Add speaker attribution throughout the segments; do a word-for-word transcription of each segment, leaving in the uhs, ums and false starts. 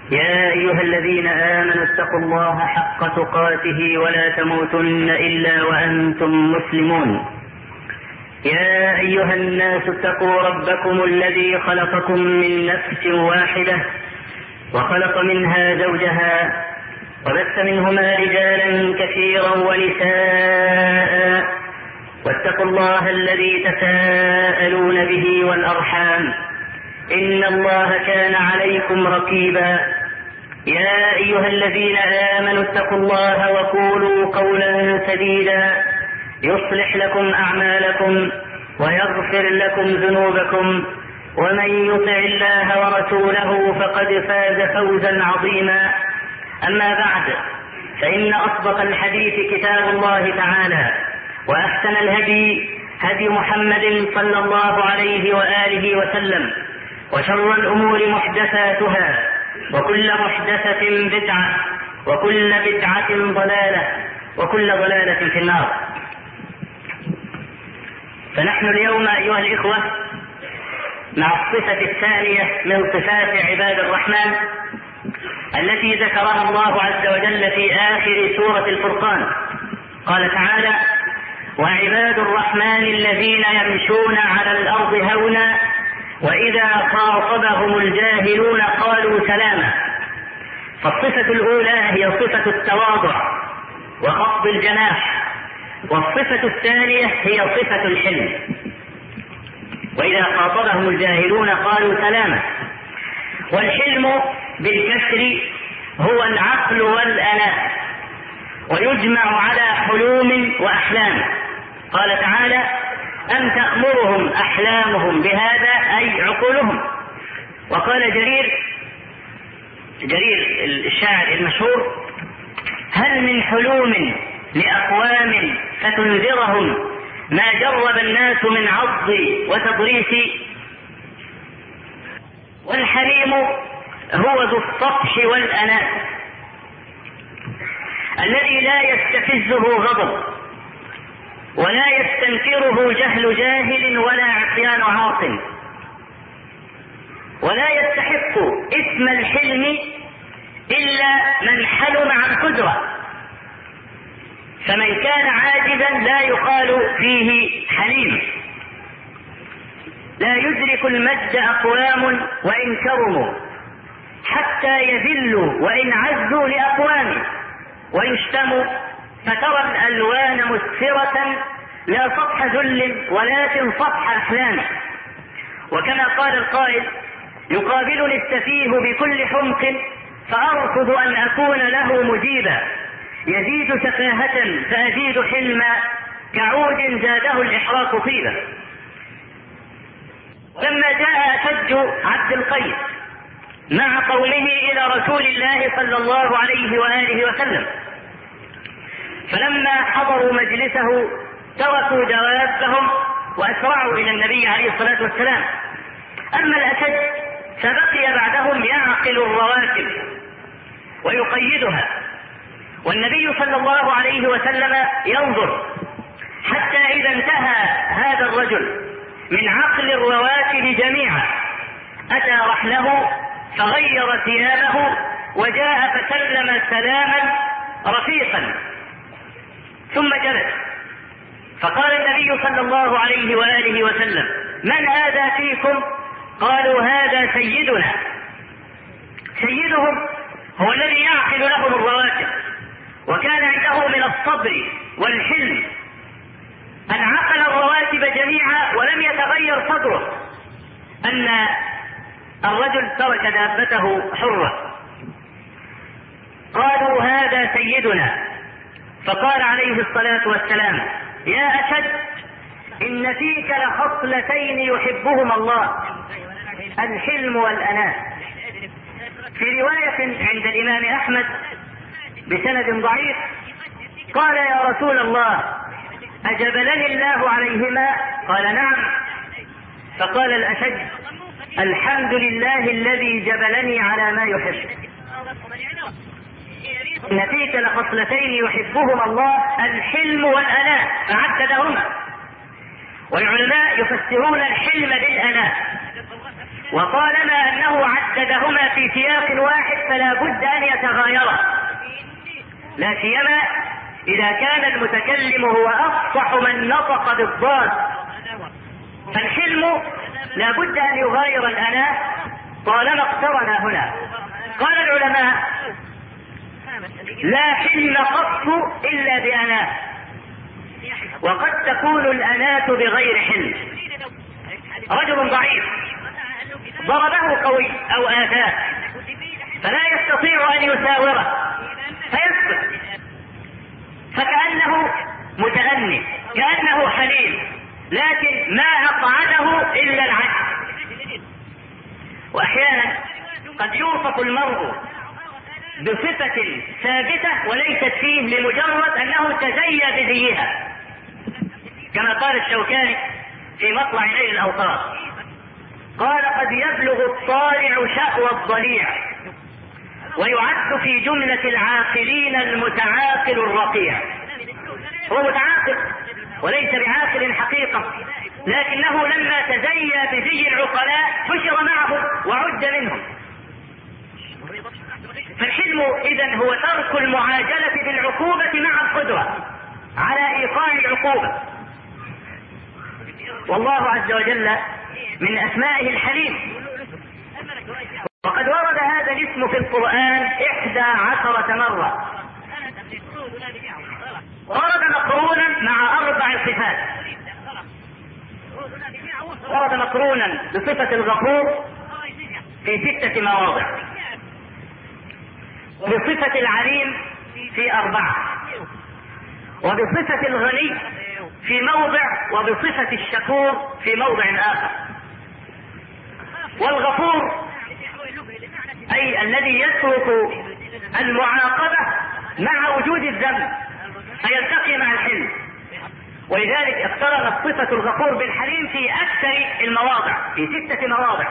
Speaker 1: يا أيها الذين آمنوا اتقوا الله حق تقاته ولا تموتن إلا وأنتم مسلمون. يا أيها الناس اتقوا ربكم الذي خلقكم من نفس واحدة وخلق منها زوجها وبث منهما رجالا كثيرا ونساء واتقوا الله الذي تساءلون به والأرحام إن الله كان عليكم رقيبا. يا أيها الذين آمنوا اتقوا الله وقولوا قولا سديدا يصلح لكم أعمالكم ويغفر لكم ذنوبكم ومن يطع الله ورسوله فقد فاز فوزا عظيما. أما بعد، فإن أصدق الحديث كتاب الله تعالى، وأحسن الهدي هدي محمد صلى الله عليه وآله وسلم، وشر الأمور محدثاتها وكل محدثة بدعة وكل بدعة ضلالة وكل ضلالة في النار. فنحن اليوم أيها الإخوة مع الصفة الثانية من صفات عباد الرحمن التي ذكرها الله عز وجل في آخر سورة الفرقان. قال تعالى: وعباد الرحمن الذين يمشون على الأرض هونا وإذا خاطبهم الجاهلون قالوا سلاما. فالصفة الأولى هي صفة التواضع وخفض الجناح، والصفة الثانية هي صفة الحلم. وإذا خاطبهم الجاهلون قالوا سلاما. والحلم بالكسر هو العقل والأناة، ويجمع على حلوم وأحلام. قال تعالى: أم تأمرهم أحلامهم بهذا، أي عقولهم. وقال جرير جرير الشاعر المشهور: هل من حلوم لأقوام فتنذرهم ما جرب الناس من عض وتضريس. والحليم هو ذو الصفح والأناة الذي لا يستفزه غضب ولا يستنكره جهل جاهل ولا عصيان عاص، ولا يستحق اسم الحلم إلا من حلم عن قدرة، فمن كان عاجزا لا يقال فيه حليم. لا يدرك المجد أقوام وإن كرموا حتى يذلوا وإن عزوا لأقوام، ويشتموا فترى الألوان مسفرة لا سطح ذل ولكن سطح أحلام. وكما قال القائل: يقابلني السفيه بكل حمق فأرفض أن أكون له مجيبا، يزيد سفاهة فأزيد حلما كعود زاده الإحراق طيبا. لما جاء أشج عبد القيس مع قومه إلى رسول الله صلى الله عليه وآله وسلم، فلما حضروا مجلسه تركوا دوابهم وأسرعوا إلى النبي عليه الصلاة والسلام. أما الأشج فبقي بعدهم يعقل الرواتب ويقيدها، والنبي صلى الله عليه وسلم ينظر، حتى إذا انتهى هذا الرجل من عقل الرواتب جميعا أتى رحله فغير ثيابه وجاء فسلم سلاما رفيقا ثم جلس. فقال النبي صلى الله عليه وآله وسلم: من هذا فيكم؟ قالوا: هذا سيدنا. سيدهم هو الذي يعقل لهم الرواتب، وكان عنده من الصبر والحلم أن عقل الرواتب جميعا ولم يتغير صدره أن الرجل ترك دابته حرة. قالوا: هذا سيدنا. فقال عليه الصلاة والسلام: يا أشد، إن فيك لخصلتين يحبهما الله، الحلم والأناة. في رواية عند الإمام أحمد بسند ضعيف قال: يا رسول الله، أجبلني الله عليهما؟ قال: نعم. فقال الأشج: الحمد لله الذي جبلني على ما يحب. إن فيك لخصلتين يحبهما الله، الحلم والأناة، فعددهما. والعلماء يفسرون الحلم بالأناة، وطالما أنه عددهما في سياق واحد فلا بد أن يتغايرا، لا سيما إذا كان المتكلم هو أفصح من نطق بالضاد. فالحلم لا بد أن يغاير الأناة طالما اقترن هنا. قال العلماء: لا حلم قط إلا بأناة، وقد تكون الأناة بغير حلم. رجل ضعيف ضربه قوي أو آذاه فلا يستطيع أن يساوره فيسكت، فكأنه متأني، كأنه حليم، لكن ما أقعده إلا العجز. وأحيانا قد يوصف المرء بصفة ثابتة وليست فيه لمجرد أنه تزيى بزيها، كما قال الشوكاني في مطلع نيل الأوطار، قال: قد يبلغ الطالع شأوى الضليع ويعد في جملة العاقلين المتعاقل الرقيع. هو متعاقل وليس بعاقل حقيقة، لكنه لما تزيى بزي العقلاء حشر معهم وعد منهم. فالحلم إذن هو ترك المعاجلة بالعقوبة مع القدرة على إيقاع العقوبة. والله عز وجل من أسمائه الحليم، وقد ورد هذا الاسم في القرآن إحدى عشرة مرة، ورد مقرونا مع أربع صفات. ورد مقرونا بصفة الغفور في ستة مواضع، وبصفة العليم في أربعة، وبصفة الغني في موضع، وبصفة الشكور في موضع آخر. والغفور أي الذي يترك المعاقبة مع وجود الذنب فيلتقي مع الحلم، ولذلك اقترنت صفة الغفور بالحليم في أكثر المواضع، في ستة مواضع.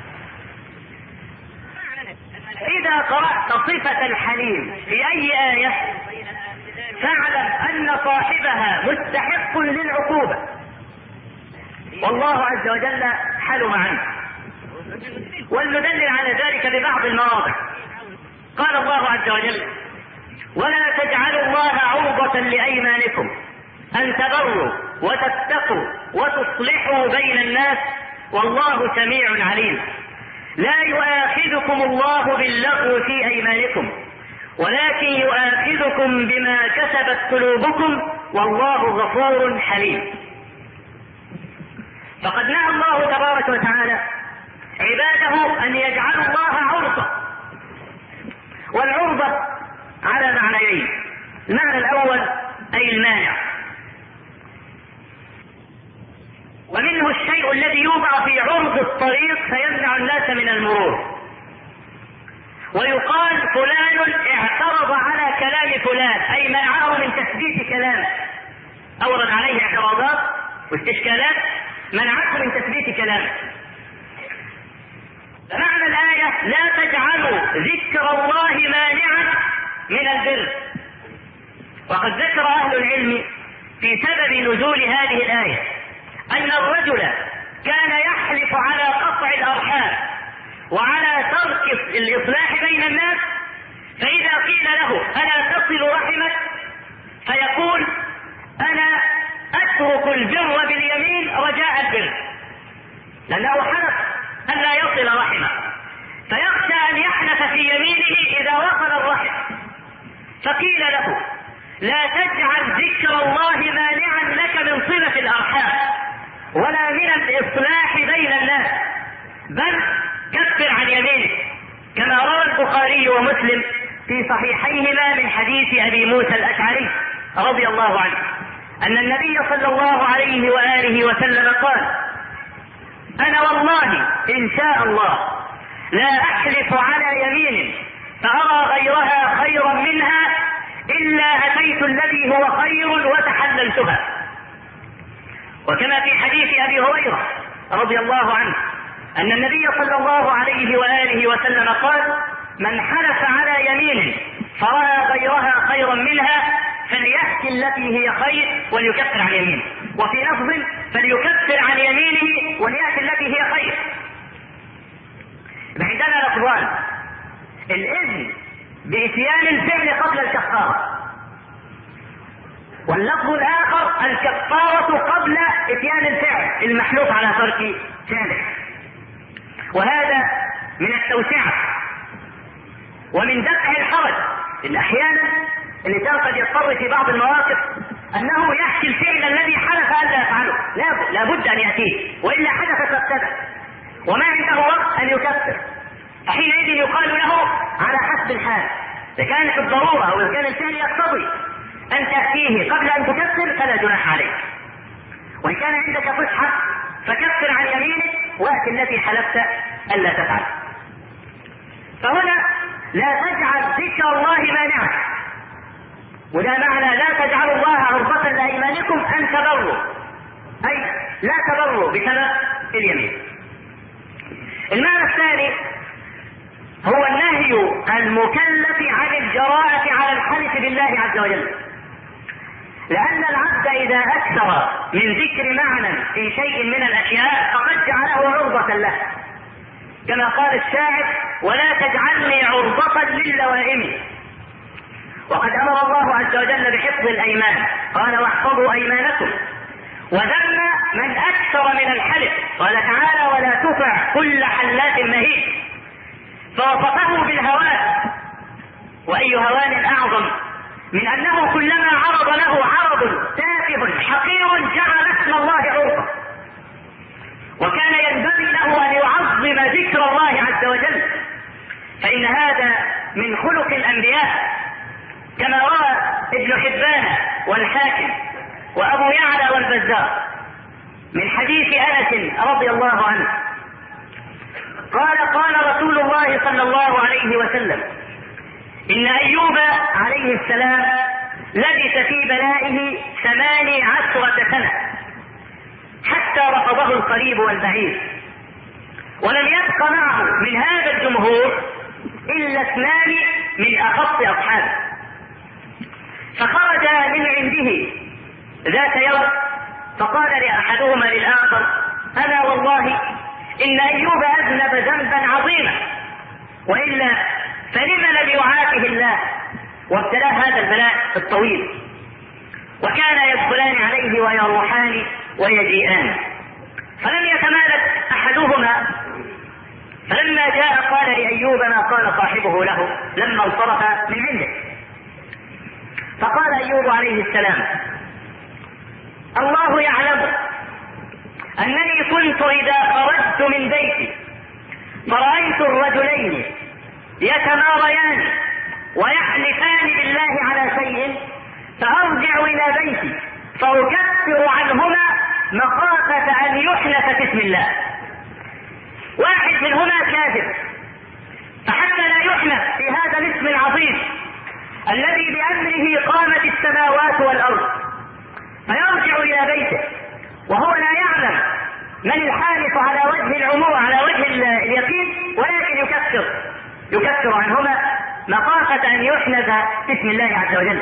Speaker 1: إذا قرأت صفة الحليم في أي آية فاعلم أن صاحبها مستحق للعقوبة، والله عز وجل حلم عنه. ولندلل على ذلك ببعض المواضع. قال الله عز وجل: ولا تجعلوا الله عرضة لأيمانكم أن تبروا وتتقوا وتصلحوا بين الناس والله سميع عليم. لا يؤاخذكم الله باللغو في أيمانكم ولكن يؤاخذكم بما كسبت قلوبكم والله غفور حليم. فقد نهى الله تبارك وتعالى عباده أن يجعلوا الله عرضة، والعرضة على معنيين: المعنى الأول أي المانع، ومنه الشيء الذي يوضع في عرض الطريق فيمنع الناس من المرور، ويقال فلان اعترض على كلام فلان أي منعه من تثبيت كلامه، أورد عليه اعتراضات واستشكالات منعته من تثبيت كلامه. معنى الآية: لا تجعلوا ذكر الله مانعا من البر. وقد ذكر أهل العلم في سبب نزول هذه الآية أن الرجل كان يحلف على قطع الأرحام وعلى ترك الإصلاح بين الناس، فإذا قيل له: ألا تصل رحمك؟ فيقول: أنا أترك البر باليمين رجاء البر، لأنه حلف أن لا يصل رحمه، فيخشى أن يحنث في يمينه إذا وصل الرحم. فقيل له: لا تجعل ذكر الله مانعا لك من صلة الأرحام ولا من الإصلاح بين الناس، بل كفر عن يمينك، كما روى البخاري ومسلم في صحيحيهما من حديث أبي موسى الأشعري رضي الله عنه أن النبي صلى الله عليه وآله وسلم قال: أنا والله إن شاء الله لا أحلف على يمين فأرى غيرها خيرا منها إلا أتيت الذي هو خير وتحللتها. وكما في حديث أبي هريرة رضي الله عنه أن النبي صلى الله عليه وآله وسلم قال: من حلف على يمين فرأى غيرها خيرا منها فليحكي التي هي خير وليكفر عن يمينه، وفي لفظ: فليكفر عن يمينه وليأتي التي هي خير. عندنا لفظان: الإذن بإتيان الفعل قبل الكفارة، واللفظ الآخر الكفارة قبل إتيان الفعل المحلوف على ترك فعله. وهذا من التوسعة ومن دفع الحرج. إن أحيانا الإنسان قد يضطر في بعض المواقف أنه يحكي الفعل الذي حلف ألا يفعله، لا بد أن يأتيه، وإلا حدث فابتدأ وما عنده وقت أن يكفر، فحينئذ يقال له على حسب الحال، إذا كانت الضرورة أو إذا كان الفعل يقتضي أن تأتيه قبل أن تكفر فلا جناح عليك، وإن كان عندك فسحة فكفر عن يمينك وأت التي حلفت ألا تفعل. فهنا لا تجعل ذكر الله مانعا، وده معنى لا تجعلوا الله عرضة لأيمانكم أن تبروا، أي لا تبروا بسبب اليمين. المعنى الثاني هو النهي المكلف عن الجراءة على الحلف بالله عز وجل، لأن العبد إذا أكثر من ذكر معنى في شيء من الأشياء فقد جعله عرضة له، كما قال الشاعر: ولا تجعلني عرضة للوائم. وقد أمر الله عز وجل بحفظ الأيمان، قال: واحفظوا أيمانكم. وذم من أكثر من الحلف، قال تعالى: ولا تطع كل حلاف مهين. فوصفه بالهوان، وأي هوان أعظم من أنه كلما عرض له عرض تافه حقير جعل اسم الله عرضة. وكان ينبغي له أن يعظم ذكر الله عز وجل، فإن هذا من خلق الأنبياء، كما روى ابن حبان والحاكم وأبو يعلى والبزار من حديث أنس رضي الله عنه قال: قال رسول الله صلى الله عليه وسلم: إن أيوب عليه السلام لبث في بلائه ثماني عشرة سنة حتى رفضه القريب والبعيد، ولم يبق معه من هذا الجمهور إلا اثنان من أخص أصحابه. فخرج من عنده ذات يوم فقال لأحدهما للآخر: أنا والله إن أيوب أذنب ذنبا عظيما، وإلا فلم لم يعافه الله وابتلاه هذا البلاء الطويل. وكان يدخلان عليه ويروحان ويجيئان، فلم يتمالك أحدهما، فلما جاء قال لأيوب ما قال صاحبه له لما انصرف من عنده. فقال أيوب عليه السلام: الله يعلم أنني كنت إذا خرجت من بيتي فرأيت الرجلين يتماريان ويحلفان بالله على شيء، فأرجع إلى بيتي فأكفر عنهما مخافة أن يحلف باسم الله. واحد منهما كاذب، فحتى لا يحلف في هذا الاسم العظيم الذي بأمره قامت السماوات والأرض، فيرجع إلى بيته وهو لا يعلم من الحالف على وجه العموم على وجه اليقين، ولكن يكفر يكفر عنهما مخافة أن يحلف باسم الله عز وجل.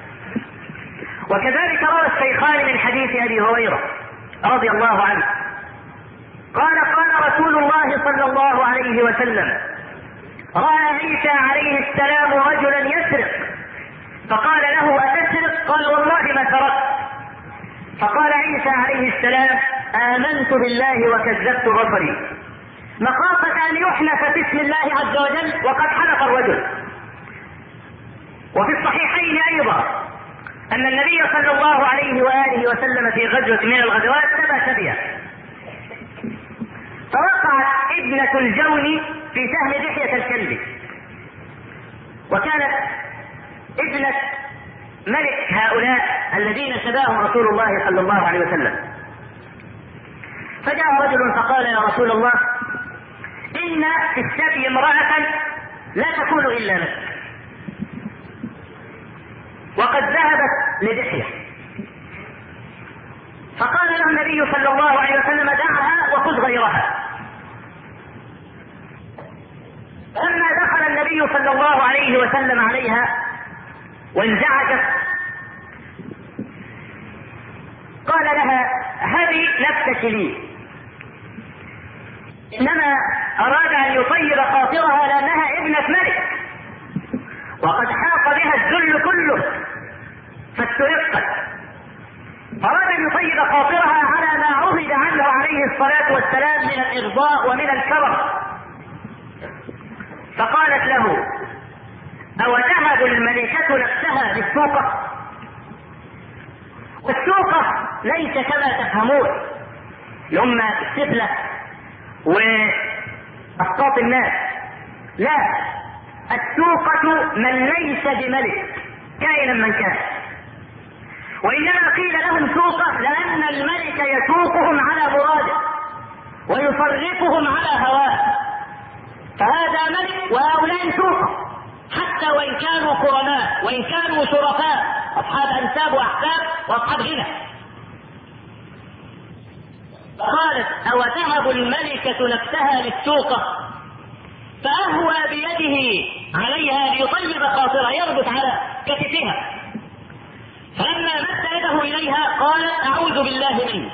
Speaker 1: وكذلك روى الشيخان من حديث أبي هريرة رضي الله عنه قال: قال رسول الله صلى الله عليه وسلم: رأى عيسى عليه السلام رجلا يسرق، فقال له: أتسرق؟ قال: والله ما سرقت. فقال عيسى عليه السلام: آمنت بالله وكذبت بصري، مخافة أن يحلف باسم الله عز وجل وقد حلف الرجل. وفي الصحيحين أيضا أن النبي صلى الله عليه وآله وسلم في غزوة من الغزوات سبى سبيا، فوقعت ابنة الجون في سهم دحية الكلب، وكانت ابنة ملك هؤلاء الذين سباهم رسول الله صلى الله عليه وسلم. فجاء رجل فقال: يا رسول الله، إن في السبي امرأة لا تكون إلا لك، وقد ذهبت لدحية. فقال له النبي صلى الله عليه وسلم: دعها وخذ غيرها. لما دخل النبي صلى الله عليه وسلم عليها وانزعجت قال لها: هبي نفسك لي، إنما أراد أن يطيب خاطرها لأنها ابنة ملك وقد حاق بها الذل كله فاسترقت، أراد أن يطيب خاطرها على ما عهد عنه عليه الصلاة والسلام من الإرضاء ومن الكرم، فقالت له: أو تهب الملكة نفسها للسوقة؟ والسوقة ليس كما تفهمون يوم السفلة وأسقاط الناس، لا، السوقة من ليس بملك كائنا من كان، وإنما قيل لهم سوقة لأن الملك يسوقهم على مراده ويصرفهم على هواه، فهذا ملك وهؤلاء سوقة، حتى وإن كانوا كرماء وإن كانوا شرفاء أصحاب أنساب وأحساب وأصحاب غنى. فقالت: أو تهب الملكة نفسها للسوقة؟ فأهوى بيده عليها ليطيب خاطرها، يربط على كتفها، فلما مد يده إليها قالت: أعوذ بالله منك.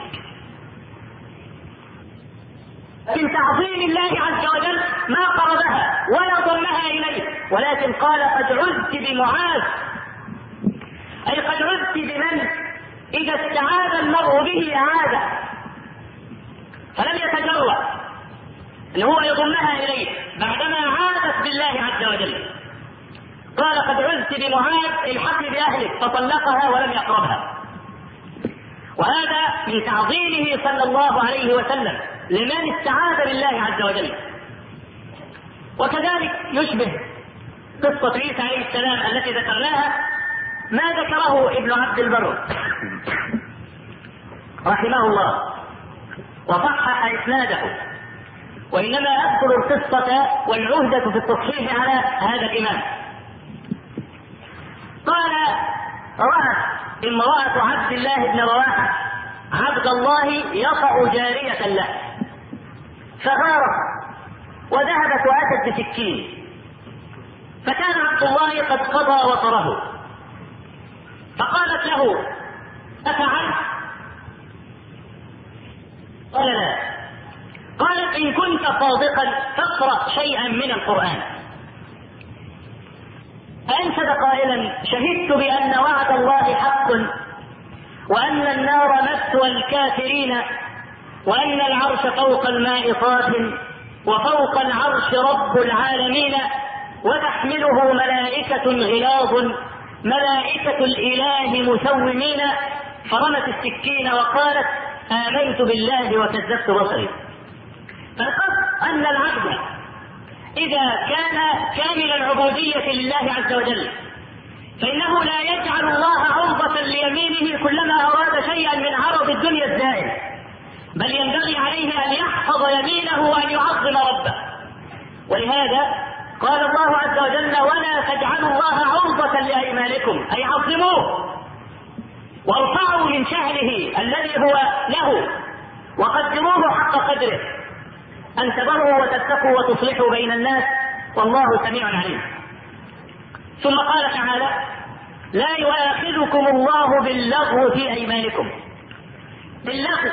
Speaker 1: من تعظيم الله عز وجل ما قربها ولا ضمها إليه، ولكن قال: قد عزت بمعاذ، أي قد عزت بمن إذا استعاذ المرء به أعاذه، فلم يتجرأ أن هو يضمها إليه بعدما عاذت بالله عز وجل. قال: قد عزت بمعاذ، الحقي بأهلك، فطلقها ولم يقربها. وهذا من تعظيمه صلى الله عليه وسلم لمن استعاذ بالله عز وجل. وكذلك يشبه قصة عيسى عليه السلام التي ذكرناها ما ذكره ابن عبد البر رحمه الله وصحح إسناده، وإنما أذكر القصة والعهدة في التصحيح على هذا الإمام. قال: رأت امرأة عبد الله بن رواحة عبد الله يطأ جارية له، فغارت وذهبت وأتت بسكين، فكان عبد الله قد قضى وطره، فقالت له: أفعلت؟ قال: لا. قالت: إن كنت صادقا فاقرأ شيئا من القرآن. فأنشد قائلا: شهدت بأن وعد الله حق، وأن النار مثوى الكافرين، وأن العرش فوق الماء طاف، وفوق العرش رب العالمين، وتحمله ملائكة غلاظ ملائكة الإله مسومين. فرمت السكين وقالت: آمنت بالله وكذبت بصري. فالقصد أن العبد إذا كان كامل العبودية لله عز وجل فإنه لا يجعل الله عرضة ليمينه كلما أراد شيئا من عرض الدنيا الزائل، بل ينبغي عليه أن يحفظ يمينه وأن يعظم ربه. ولهذا قال الله عز وجل: ولا تجعلوا الله عرضة لأيمانكم، أي عظموه وارفعوا من شأنه الذي هو له وقدروه حق قدره، أن تبروا وتتقوا وتصلحوا بين الناس، والله سميع عليم. ثم قال تعالى: لا يؤاخذكم الله باللغو في أيمانكم. باللغو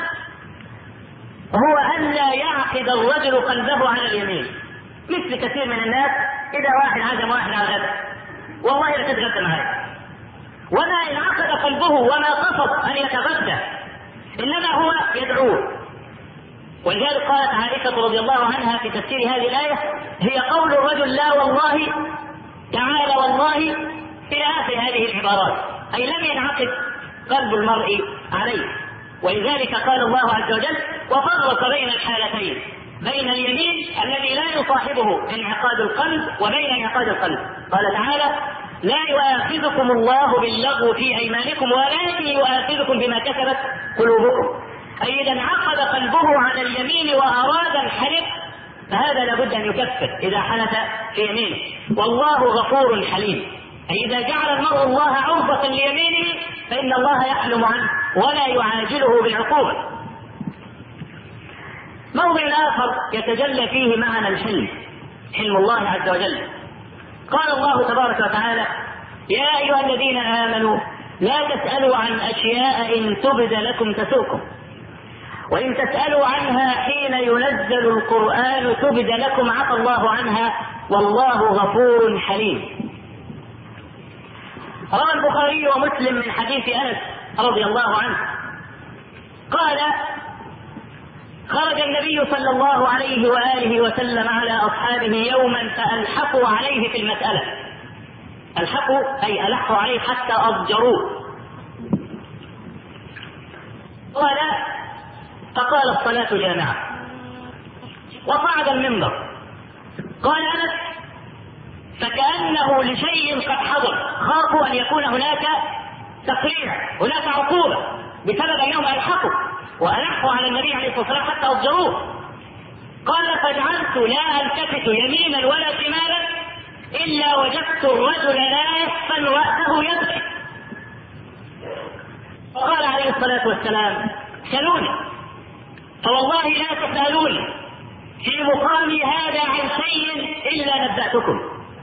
Speaker 1: هو أن لا يعقد الرجل قلبه على اليمين، مثل كثير من الناس إذا واحد عزم واحد على غدا، والله لا تتغدى معي، وما إن عقد قلبه وما قصد أن يتغدى، إنما هو يدعوه. ولذلك قالت عائشة رضي الله عنها في تفسير هذه الآية: هي قول الرجل لا والله، تعالى والله، إلى آخر هذه العبارات، أي لم ينعقد قلب المرء عليه. ولذلك قال الله عز وجل: وفرق بين الحالتين، بين اليمين الذي لا يصاحبه انعقاد القلب وبين انعقاد القلب. قال تعالى: لا يؤاخذكم الله باللغو في أيمانكم ولكن يؤاخذكم بما كسبت قلوبكم. أي إذا انعقد قلبه على اليمين وأراد الحلف فهذا لابد أن يكفر إذا حلف في يمينه، والله غفور حليم. أي إذا جعل المرء الله عرضة ليمينه فإن الله يحلم عنه ولا يعاجله بالعقوبة. موضع آخر يتجلى فيه معنى الحلم، حلم الله عز وجل. قال الله تبارك وتعالى: يا أيها الذين آمنوا لا تسألوا عن أشياء إن تبد لكم تسؤكم، وإن تسألوا عنها حين ينزل القرآن تبد لكم عفى الله عنها والله غفور حليم. روى البخاري ومسلم من حديث أنس رضي الله عنه قال: خرج النبي صلى الله عليه وآله وسلم على أصحابه يوما فألحقوا عليه في المسألة. ألحقوا أي ألحقوا عليه حتى أضجروه. قال: فقال الصلاة جامعة، وصعد المنبر. قال أنس: فكأنه لشيء قد حضر، خافوا أن يكون هناك تقريع، هناك عقوبة بسبب أنهم ألحقوا وألحوا على النبي عليه الصلاة والسلام حتى أضجروه. قال: فجعلت لا ألتفت يمينا ولا شمالا إلا وجدت الرجل لافا رأسه يبكي. فقال عليه الصلاة والسلام: سلوني، فوالله لا تسألوني في مقامي هذا عن شيء إلا نبأتكم.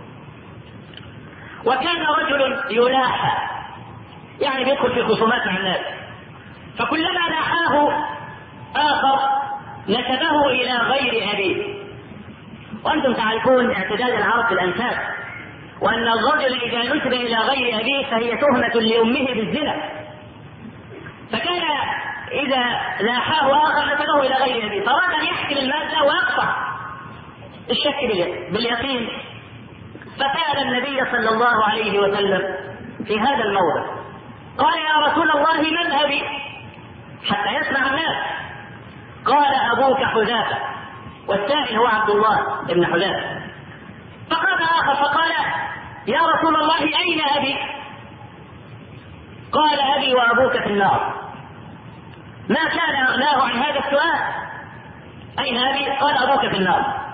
Speaker 1: وكان رجل يلاحى، يعني بيدخل في خصومات مع الناس، فكلما لاحاه آخر نسبه إلى غير أبيه. وأنتم تعرفون اعتداد العرب في الأنساب، وأن الرجل إذا نسب إلى غير أبيه فهي تهمة لأمه بالزنا، فكان إذا لاحاه آخر نسبه إلى غير أبيه، فأراد أن يحكم المادة ويقطع الشك باليقين. فسأل النبي صلى الله عليه وسلم في هذا الموضع، قال: يا رسول الله من أبي؟ حتى يسمع الناس. قال: أبوك حذافة، والثاني هو عبد الله بن حذافة. فقام آخر فقال: يا رسول الله أين أبي؟ قال: أبي وأبوك في النار. ما كان أغناه عن هذا السؤال، أين أبي؟ قال: أبوك في النار.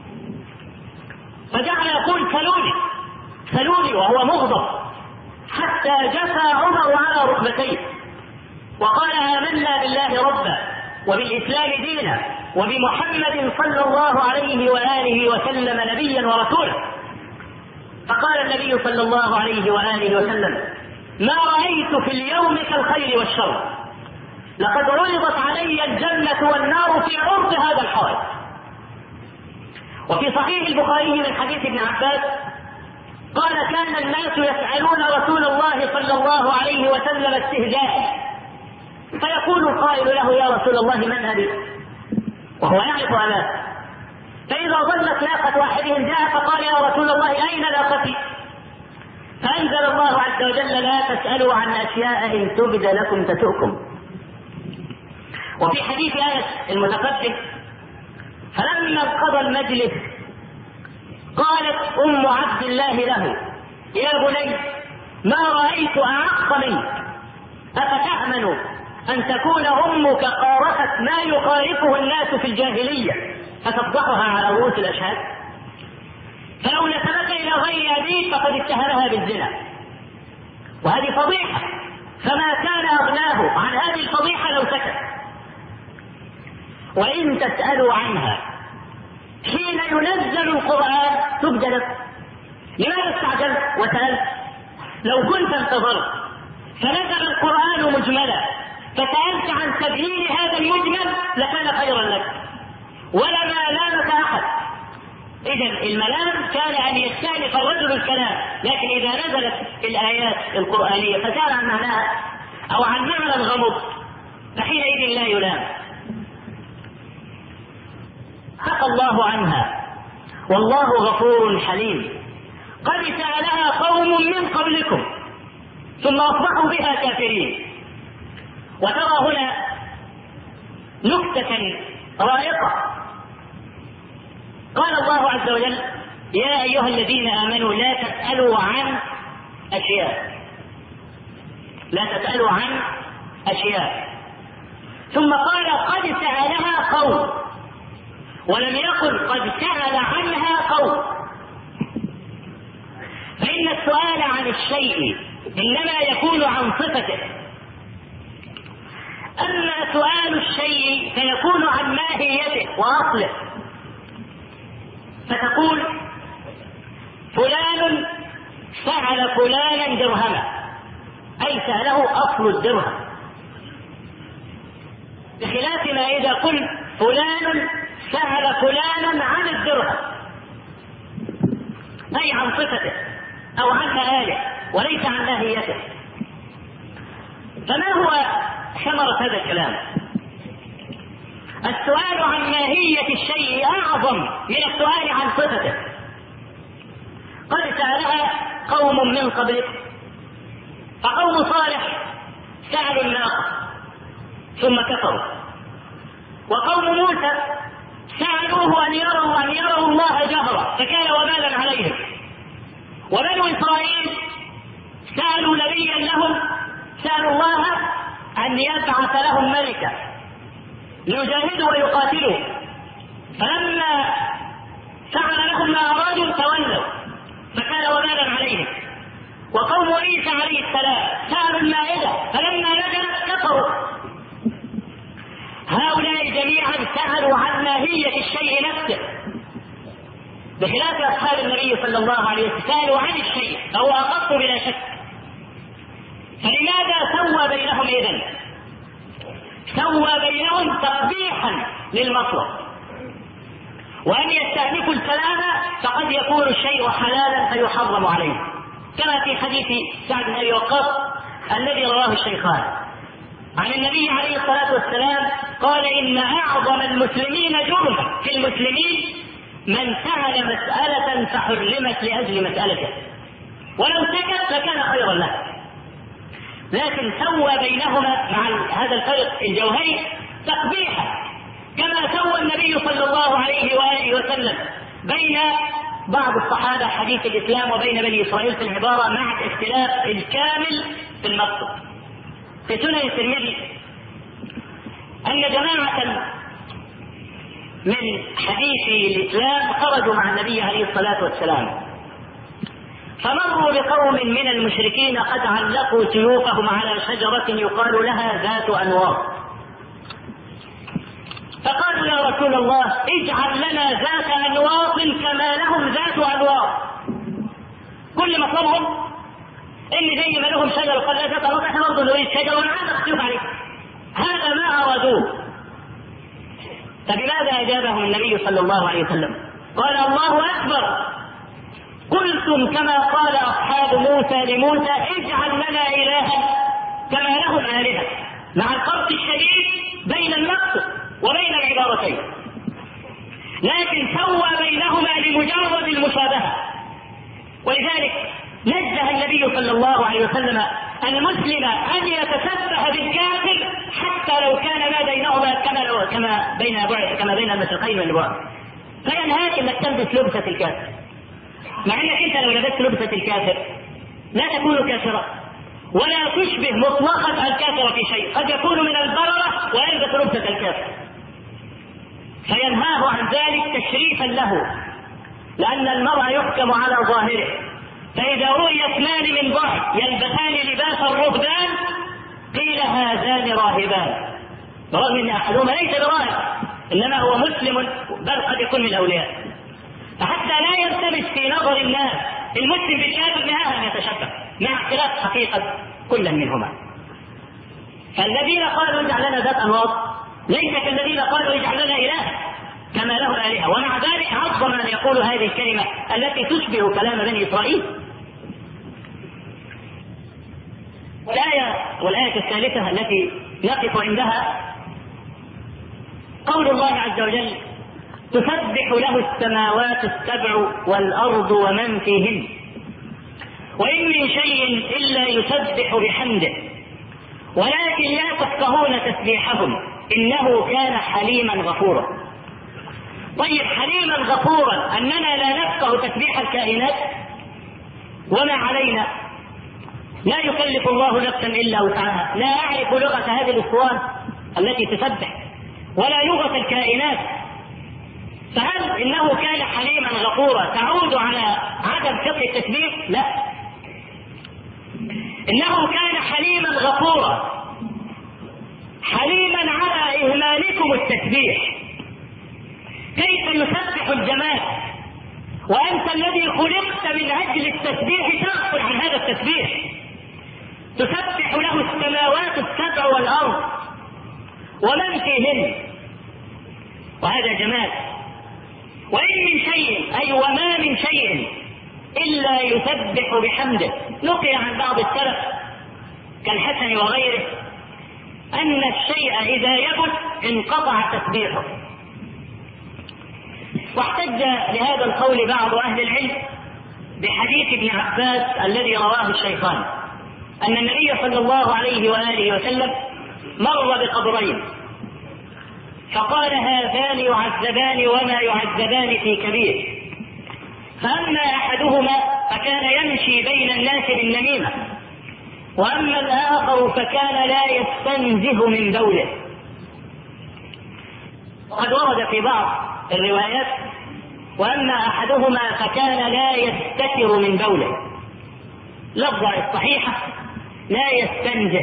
Speaker 1: فجعل يقول: سلوني سلوني وهو مغضب، حتى جثى عمر على ركبتيه وقال: آمنا بالله ربا وبالإسلام دينا وبمحمد صلى الله عليه وآله وسلم نبيا ورسولا. فقال النبي صلى الله عليه وآله وسلم: ما رأيت في اليوم كالخير والشر، لقد عرضت علي الجنة والنار في عرض هذا الحائط. وفي صحيح البخاري من حديث ابن عباس قال: كان الناس يسألون رسول الله صلى الله عليه وسلم استهزاء، فيقول القائل له: يا رسول الله من أبي؟ وهو يعرف أباه. فإذا ظلت ناقة واحدهم جاء فقال: يا رسول الله أين ناقتي؟ فأنزل الله عز وجل: لا تسألوا عن أشياء إن تبد لكم تسؤكم. وفي حديث آية المتقدم: فلما انقضى المجلس قالت أم عبد الله له: يا بني ما رأيت أعق منك، أفتأمن أن تكون أمك قارفت ما يقارفه الناس في الجاهلية فتفضحها على رؤوس الأشهاد؟ فلو نسبت إلى غير أبيك فقد اتهمها بالزنا، وهذه فضيحة، فما كان أغناه عن هذه الفضيحة لو سكت. وإن تسألوا عنها حين ينزل القرآن تبد لكم. لماذا استعجلت وسألت؟ لو كنت انتظرت فنزل القرآن مجملا فسألت عن تبيين هذا المجمل لكان خيرا لك ولما لامك أحد. إذن الملام كان أن يستأنف الرجل الكلام، لكن إذا نزلت الآيات القرآنية فسأل عن معناها أو عن معنى غمض فحينئذ لا يلام. عفى الله عنها والله غفور حليم. قد سألها قوم من قبلكم ثم أصبحوا بها كافرين. وترى هنا نكتة رائقة. قال الله عز وجل: يا أيها الذين آمنوا لا تسألوا عن أشياء لا تسألوا عن أشياء ثم قال: قد سألها قوم، ولم يقل قد سأل عنها قوم. فإن السؤال عن الشيء إنما يكون عن صفته، أما سؤال الشيء فيكون عن ماهيته وأصله. فتقول: فلان سأل فلانا درهما، أي سأله أصل الدرهم. بخلاف ما إذا قلت فلان سأل فلانا عن الدرهم، أي عن صفته أو عن مآله وليس عن ماهيته. فما هو ثمرة هذا الكلام؟ السؤال عن ماهية الشيء أعظم من السؤال عن صفته. قد سألها قوم من قبلك، فقوم صالح سألوا الناقة ثم كفروا، وقوم موسى سألوه أن يروا أن يروا الله جهرا فكان وبالا عليهم، وبنو إسرائيل سألوا نبيا لهم سألوا الله أن يبعث لهم ملكا ليجاهدوا ويقاتلوا، فلما فعل لهم ما أرادوا تولوا فكان وبالا عليهم. وقوم عيسى عليه السلام سألوا المائدة فلما نزلت كفروا. هؤلاء جميعا سألوا عن ماهية الشيء نفسه، بخلاف أصحاب النبي صلى الله عليه وسلم سألوا عن الشيء فهو أخف بلا شك. فلماذا سوى بينهم إذن؟ سوى بينهم تقبيحا للمطلب، وأن يستهلكوا الكلام فقد يكون الشيء حلالا فيحرم عليه، كما في حديث سعد بن أبي وقاص الذي رواه الشيخان عن النبي عليه الصلاة والسلام قال: إن أعظم المسلمين جرما في المسلمين من سأل مسألة فحرمت لأجل مسألته، ولو سكت لكان خيرا له. لكن سوى بينهما مع هذا الفرق الجوهري تقبيحا، كما سوى النبي صلى الله عليه وآله وسلم بين بعض الصحابة حديث الإسلام وبين بني إسرائيل في العبارة مع الاختلاف الكامل في المقصد. في سنن الترمذي أن جماعة من حديث الإسلام خرجوا مع النبي عليه الصلاة والسلام، فمروا بقوم من المشركين قد علقوا سيوفهم على شجرة يقال لها ذات أنواط، فقالوا: يا رسول الله اجعل لنا ذات أنواط كما لهم ذات أنواط. كل مطلبهم إن زي ما لهم شجرة قال لا ذات أنواط احنا برضه نريد شجرة ونعلق سيوف عليه. هذا ما أرادوه. فبماذا أجابهم النبي صلى الله عليه وسلم؟ قال: الله أكبر، قلتم كما قال أصحاب موسى لموسى اجعل لنا إلها كما لهم آلهة، مع الفرق الشديد بين النقص وبين العبارتين، لكن سوى بينهما لمجرد المشابهة. ولذلك نزه النبي صلى الله عليه وسلم المسلم أن يتشبه بالكافر حتى لو كان ما بينهما كما لو كما بين بعد كما بين المشرقين والبعد، فينهاك انك تلبس لبسة الكافر، مع انك انت لو لبست لبسة الكافر لا تكون كافرا ولا تشبه مطلقا الكافر في شيء، قد يكون من البررة ويلبس لبسة الكافر، فينهاه عن ذلك تشريفا له، لأن المرء يحكم على ظاهره، فإذا رؤي اثنان من بعد يلبسان لباس الرهبان قيل هذان راهبان، برغم ان احدهما ليس براهب انما هو مسلم بل قد يكون من الاولياء، فحتى لا يلتبس في نظر الناس المسلم بالكافر نهاها ان يتشبه مع اختلاف حقيقه كل منهما. فالذين قالوا اجعل لنا ذات انواط ليس كالذين قالوا اجعل لنا اله كما له الهه، ومع ذلك عظم ان يقول هذه الكلمه التي تشبه كلام بني اسرائيل. والآية والآية الثالثة التي نقف عندها قول الله عز وجل: تسبح له السماوات السبع والأرض ومن فيهن وإن من شيء إلا يسبح بحمده ولكن لا تفقهون تسبيحهم إنه كان حليما غفورا. طيب حليما غفورا أننا لا نفقه تسبيح الكائنات، وما علينا؟ لا يكلف الله نفسا إلا وسعها، لا أعرف لغة هذه الأصوات التي تسبح ولا لغة الكائنات، فهل إنه كان حليما غفورا تعود على عدم فقه التسبيح؟ لا، إنه كان حليما غفورا حليما على إهمالكم التسبيح. كيف يسبح الجماد وأنت الذي خلقت من أجل التسبيح تغفل عن هذا التسبيح؟ تسبح له السماوات السبع والأرض
Speaker 2: ومن فيهن، وهذا جمال. وإن من شيء أي وما من شيء إلا يسبح بحمده. نقل عن بعض السلف كالحسن وغيره أن الشيء إذا يبت انقطع تسبيحه. واحتج لهذا القول بعض أهل العلم بحديث ابن عباس الذي رواه الشيخان أن النبي صلى الله عليه وآله وسلم مر بقبرين فقال هذان يعذبان وما يعذبان في كبير، فأما أحدهما فكان يمشي بين الناس بالنميمة، وأما الآخر فكان لا يستنزه من بوله. وقد ورد في بعض الروايات وأما أحدهما فكان لا يستتر من بوله، لفظة الصحيحة لا يستنزه،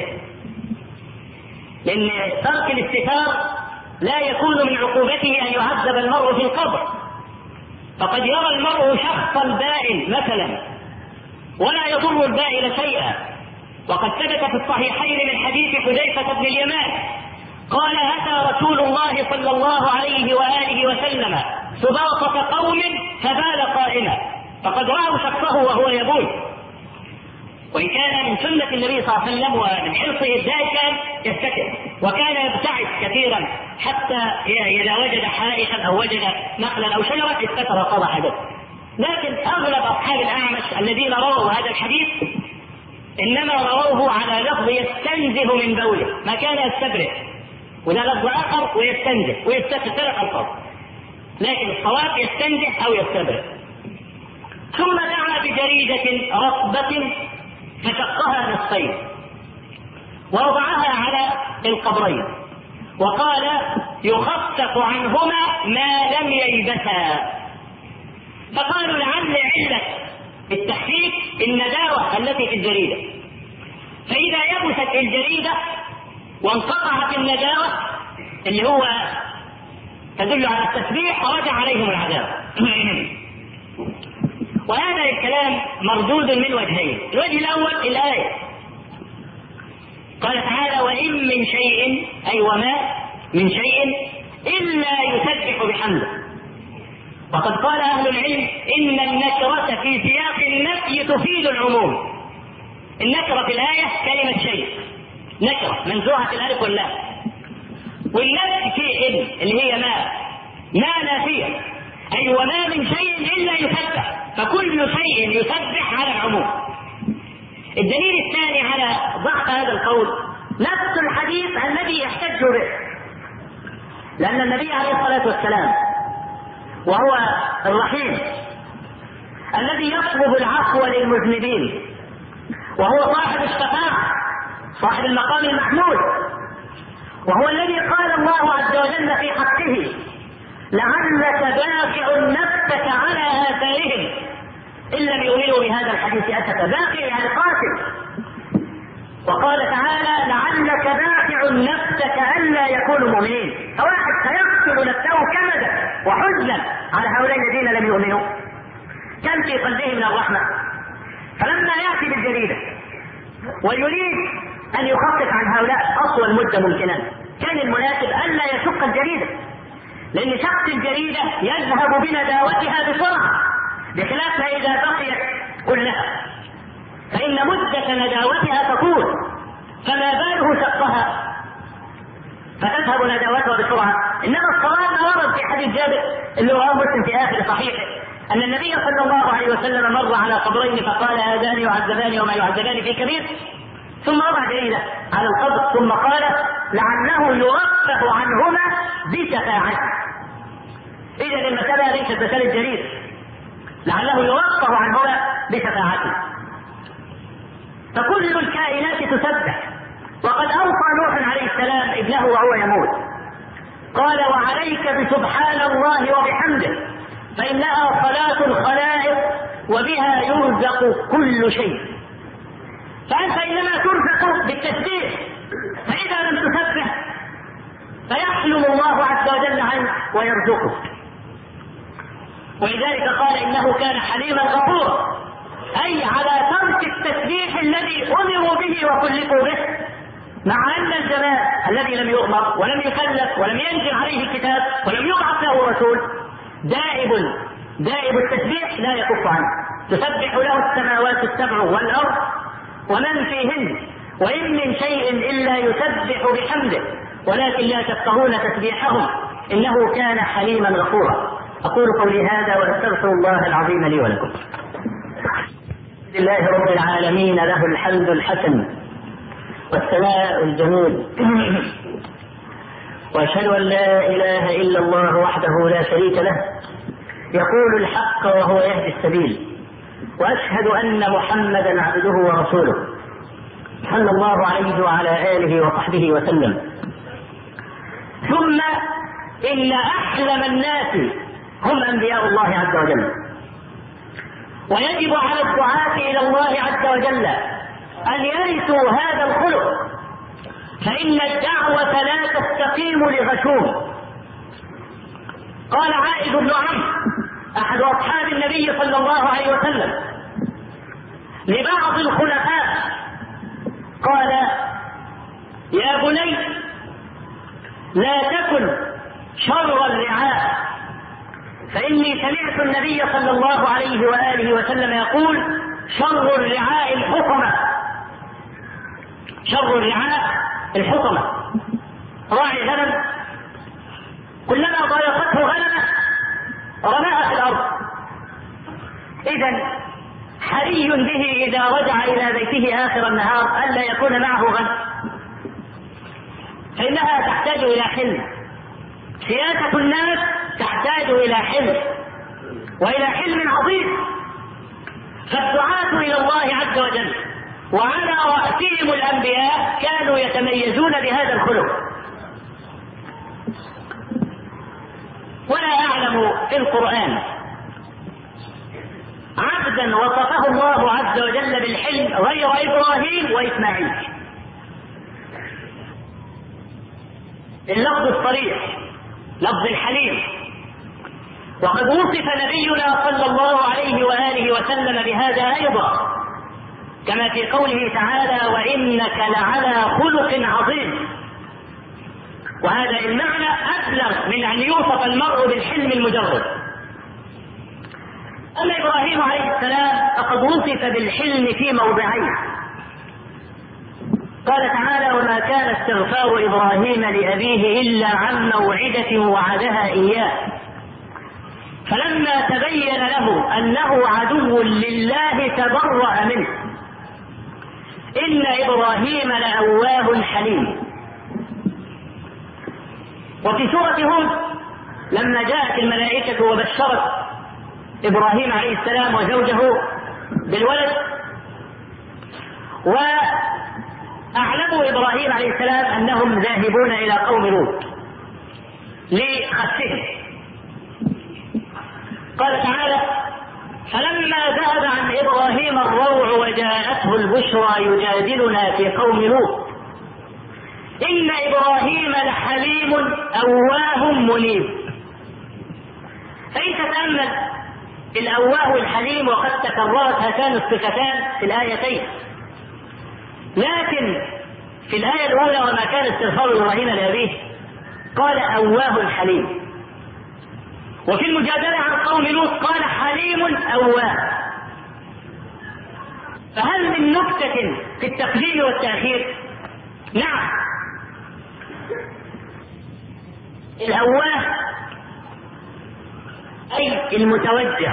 Speaker 2: لأن ترك الاستتار لا يكون من عقوبته أن يعذب المرء في القبر. فقد يرى المرء شخص البائل مثلا ولا يضر البائل شيئا، وقد ثبت في الصحيحين من حديث حذيفة بن اليمان قال أتى رسول الله صلى الله عليه وآله وسلم سباطة قوم فبال قائما، فقد رأوا شخصه وهو يبول، وإن كان من سنة النبي صلى الله عليه وسلم ومن حرصه الدائم يستتر، وكان يبتعد كثيرا حتى إذا وجد حائطا أو وجد نخلا أو شجرة استتر وقضى حدث. لكن أغلب أصحاب الأعمش الذين رووا هذا الحديث إنما رووه على لفظ يستنزه من بوله، ما كان يستبرئ، وده لفظ آخر ويستنزه ويستتر، ثلاث ألفاظ، لكن الصواب يستنزه أو يستبرئ. ثم دعا بجريدة رطبة فشقها نصفين ووضعها على القبرين وقال يخفف عنهما ما لم ييبسا. فقالوا لعل علة التخفيف النداوة التي في الجريدة، فإذا يبست الجريدة وانقطعت النداوة اللي هو تدل على التسبيح رجع عليهم العذاب. وهذا الكلام مردود من وجهين. الوجه الأول الآية قال تعالى وإن من شيء أي وما من شيء إلا يسبح بحمده. وقد قال أهل العلم إن النكرة في سياق النفي تفيد العموم. النكرة في الآية كلمة شيء، نكرة منزوعة الألف واللام، والنفي في إن اللي هي ما ما نافية، أي وما من شيء إلا يسبح، فكل شيء يسبح على العموم. الدليل الثاني على ضعف هذا القول نفس الحديث الذي يحتج به، لأن النبي عليه الصلاة والسلام وهو الرحيم الذي يطلب العفو للمذنبين، وهو صاحب الشفاعة صاحب المقام المحمود، وهو الذي قال الله عز وجل في حقه لعلك باخع نفسك على آثارهم إن لم يؤمنوا بهذا الحديث أسفا. باخع يعني قاتل. وقال تعالى لعلك باخع نفسك ألا يكونوا مؤمنين، فواحد سيقتل نفسه كمدا وحزنا على هؤلاء الذين لم يؤمنوا، كم في قلبه من الرحمة. فلما يأتي بالجريدة ويريد أن يخفف عن هؤلاء أطول مدة ممكنة، كان المناسب ألا يشق الجريدة، لأن شق الجريدة يذهب بنداوتها بسرعة، بخلاف ما إذا بقيت كلها فإن مدة نداوتها تطول، فما باله شقها فتذهب نداوتها بسرعة. إنما الصواب ما ورد في حديث جابر اللي رواه مسلم في آخر صحيحه أن النبي صلى الله عليه وسلم مر على قبرين فقال هذان يعذبان وما يعذبان في كبير، ثم وضع جريدة على القبر ثم قال لعله يرفه عنهما بشفاعته. إذا المسألة ليست مسألة جريدة، لعله يرفه عنهما بشفاعته. فكل الكائنات تسبح. وقد أوصى نوح عليه السلام ابنه وهو يموت قال وعليك بسبحان الله وبحمده فإنها صلاة الخلائق وبها يرزق كل شيء. فأنت إنما ترزق بالتسبيح، فإذا لم تسبح فيحلم الله عز وجل عنك ويرزقك. ولذلك قال إنه كان حليما غفورا، أي على ترك التسبيح الذي أمروا به وكلفوا به مع أن الجمال الذي لم يؤمر ولم يكلف ولم ينزل عليه الكتاب ولم يبعث له رسول دائب دائب التسبيح لا يكف عنه، تسبح له السماوات السبع والأرض ومن فيهن وإن من شيء إلا يسبح بحمده ولكن لا تفقهون تسبيحهم إنه كان حليما غفورا. أقول قولي هذا وأستغفر الله العظيم لي ولكم. لله رب العالمين له الحمد الحسن والثناء الجميل، وأشهد أن لا إله إلا الله وحده لا شريك له يقول الحق وهو يهدي السبيل، وأشهد أن محمدا عبده ورسوله صلى الله عليه وعلى آله وصحبه وسلم. ثم إن أحلم الناس هم أنبياء الله عز وجل، ويجب على الدعاة إلى الله عز وجل أن يرثوا هذا الخلق، فإن الدعوة لا تستقيم لغشوم. قال عائد بن عمرو أحد أصحاب النبي صلى الله عليه وسلم لبعض الخلفاء قال: يا بني لا تكن شر الرعاء، فإني سمعت النبي صلى الله عليه وآله وسلم يقول: شر الرعاء الحطمة. شر الرعاء الحطمة، راعي غنم كلما ضايقته غنمه رماها في الأرض. إذن حري به إذا رجع إلى بيته آخر النهار ألا يكون معه غنم، فإنها تحتاج إلى حلم. سياسة الناس تحتاج إلى حلم وإلى حلم عظيم. فالدعاة إلى الله عز وجل وعلى رأسهم الأنبياء كانوا يتميزون بهذا الخلق. ولا أعلم في القرآن عبدا وصفه الله عز وجل بالحلم غير إبراهيم وإسماعيل. اللفظ الصريح لفظ الحليم، وقد وصف نبينا صلى الله عليه وآله وسلم بهذا أيضا، كما في قوله تعالى: وإنك لعلى خلق عظيم. وهذا المعنى أبلغ من أن يوصف المرء بالحلم المجرد. أما إبراهيم عليه السلام فقد وصف بالحلم في موضعين. قال تعالى: وما كان استغفار إبراهيم لأبيه إلا عن موعدة وعدها إياه فلما تبين له أنه عدو لله تبرأ منه إن إبراهيم لأواه حليم. وفي سورة هود لما جاءت الملائكة وبشرت إبراهيم عليه السلام وزوجه بالولد، وأعلموا إبراهيم عليه السلام أنهم ذاهبون إلى قوم لوط لخسهم، قال تعالى: فلما ذهب عن إبراهيم الروع وجاءته البشرى يجادلنا في قوم لوط إن إبراهيم لحليم أواه منيب. فإن تتأمل الأواه والحليم وقد تكررت هاتان الصفتان في الآيتين، لكن في الآية الأولى وما كان استغفار إبراهيم لأبيه قال أواه حليم، وفي المجادلة عن قوم لوط قال حليم أواه. فهل من نكتة في التقديم والتأخير؟ نعم. الأواه أي المتوجع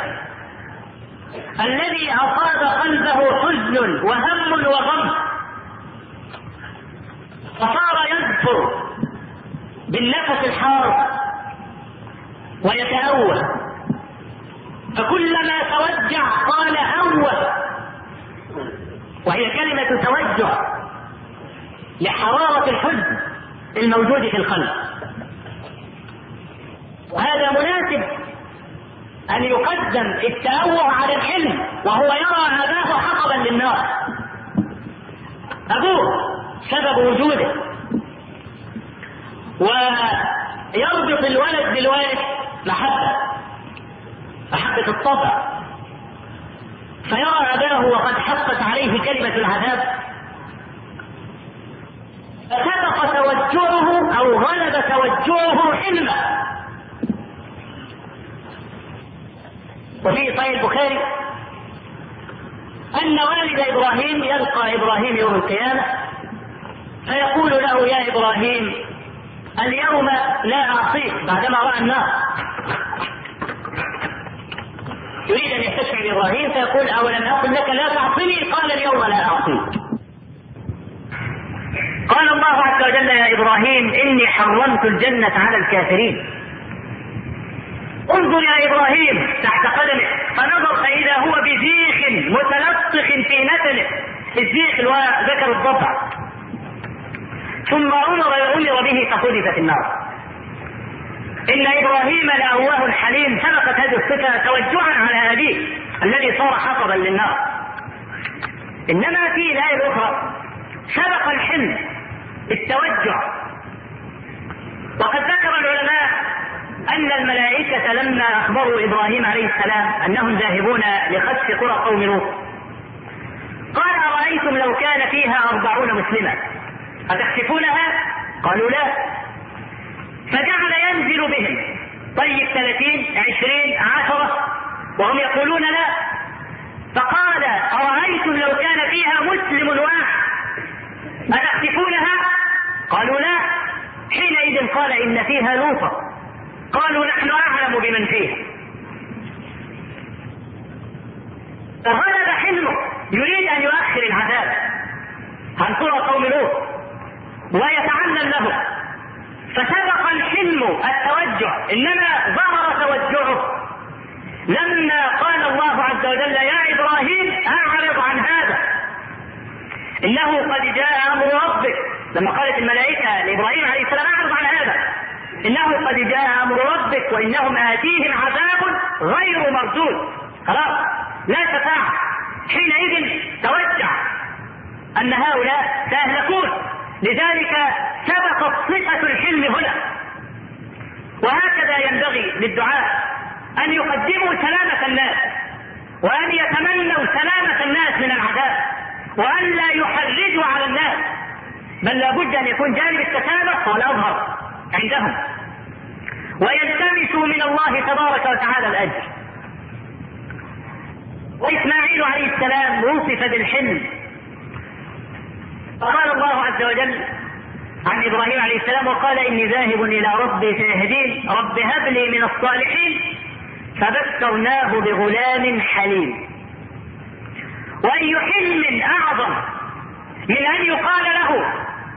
Speaker 2: الذي أصاب قلبه حزن وهم وغم فصار يذكر بالنفس الحار ويتأوه، فكلما توجع قال أوه، وهي كلمة توجع لحرارة الحزن الموجود في القلب. وهذا مناسب أن يقدم التأوه على الحلم، وهو يرى أباه حطبا للنار. أبوه سبب وجوده، ويربط الولد بالوالد محبة محبة الطبع، فيرى أباه وقد حقت عليه كلمة العذاب فسبق توجعه أو غلب توجعه حلمه. وفي صحيح البخاري أن والد إبراهيم يلقى إبراهيم يوم القيامة فيقول له: يا إبراهيم اليوم لا أعصيك، بعدما رأى النار يريد أن يستشفع بإبراهيم فيقول: أولم أقل لك لا تعصني؟ قال: اليوم لا أعصيك.
Speaker 1: قال الله عز وجل: يا إبراهيم إني حرمت الجنة على الكافرين. انظر يا إبراهيم تحت قدمه فنظر فإذا هو بزيخ متلطخ في نتنه، الزيخ اللي هو ذكر الضبع، ثم أمر أمر به فقذف في النار. إن إبراهيم لأواه حليم، سبقت هذه الصفة توجعا على أبيه الذي صار حطبا للنار. إنما في الآية الأخرى سبق الحلم التوجع. وقد ذكر العلماء أن الملائكة لما أخبروا إبراهيم عليه السلام أنهم ذاهبون لخسف قرى قوم لوط قال: أرأيتم لو كان فيها أربعون مسلما أتخسفونها؟ قالوا لا. فجعل ينزل بهم، طيب ثلاثين عشرين عشرة وهم يقولون لا. فقال: أرأيتم لو كان فيها مسلم واحد أتخسفونها؟ قالوا لا. حينئذ قال: إن فيها لوطا. قالوا: نحن أعلم بمن فيها. فغلب حلمه، يريد أن يؤخر العذاب عن قرى قوم لوط ويتعلم له، فسبق الحلم التوجع، إنما ظهر توجعه لما قال الله عز وجل: يا إبراهيم أعرض عن هذا إنه قد جاء أمر ربك. لما قالت الملائكة لإبراهيم عليه السلام: أعرض عن هذا إنه قد جاء أمر ربك وإنهم آتيهم عذاب غير مردود. خلاص لا شفاعة. حينئذ توجع أن هؤلاء سيهلكون، لذلك سبقت صفة الحلم هنا. وهكذا ينبغي للدعاء أن يقدموا سلامة الناس وأن يتمنوا سلامة الناس من العذاب وأن لا يحرجوا على الناس، بل لابد أن يكون جانب التسامح هو الأظهر عندهم، ويلتمسوا من الله تبارك وتعالى الأجر. وإسماعيل عليه السلام وصف بالحلم، فقال الله عز وجل عن إبراهيم عليه السلام: وقال إني ذاهب إلى ربي سيهدين رب هب لي من الصالحين، فبشرناه بغلام حليم. وأي حلم أعظم من أن يقال له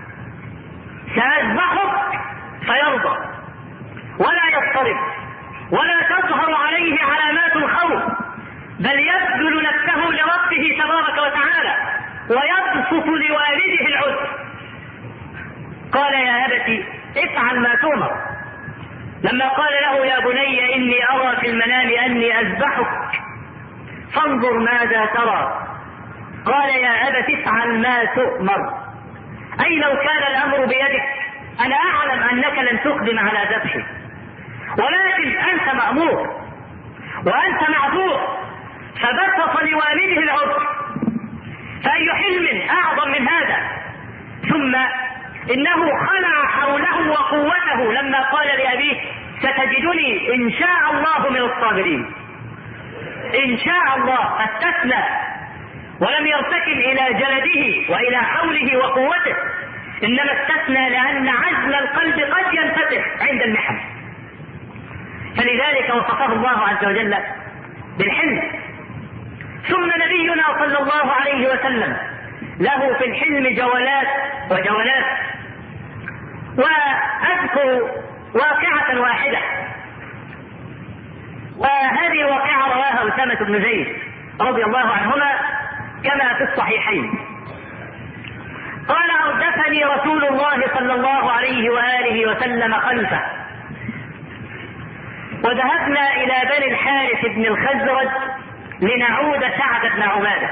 Speaker 1: سأذبحك فيرضى ولا يضطرب ولا تظهر عليه علامات الخوف، بل يبذل نفسه لربه تبارك وتعالى ويبسط لوالده العذر. قال: يا أبت افعل ما تؤمر. لما قال له: يا بني إني أرى في المنام أني أذبحك فانظر ماذا ترى. قال: يا أبت افعل ما تؤمر، أي لو كان الأمر بيدك أنا أعلم أنك لن تقدم على ذبحي، ولكن أنت مأمور وأنت معذور. فبسط لوالده العذر، فأي حلم أعظم من هذا؟ ثم إنه خلع حوله وقوته لما قال لأبيه: ستجدني إن شاء الله من الصابرين. إن شاء الله استثنى ولم يرتكن إلى جلده وإلى حوله وقوته، إنما استثنى لأن عزم القلب قد ينفتح عند المحن. فلذلك وصفه الله عز وجل بالحلم. ثم نبينا صلى الله عليه وسلم له في الحلم جولات وجولات. وأذكر واقعة واحدة، وهذه الواقعة رواها أسامة بن زيد رضي الله عنهما كما في الصحيحين. قال: أردفني رسول الله صلى الله عليه وآله وسلم خلفه، وذهبنا إلى بني الحارث بن الخزرج لنعود سعد بن عبادة.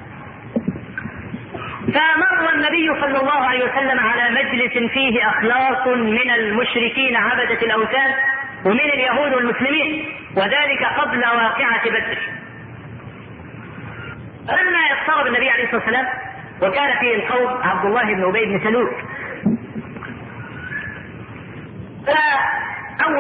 Speaker 1: فمر النبي صلى الله عليه وسلم على مجلس فيه أخلاص من المشركين عبدة الأوثان ومن اليهود والمسلمين، وذلك قبل واقعة بدر. لما اقترب النبي عليه الصلاة والسلام وكان فيه القوم عبد الله بن أبي بن سلول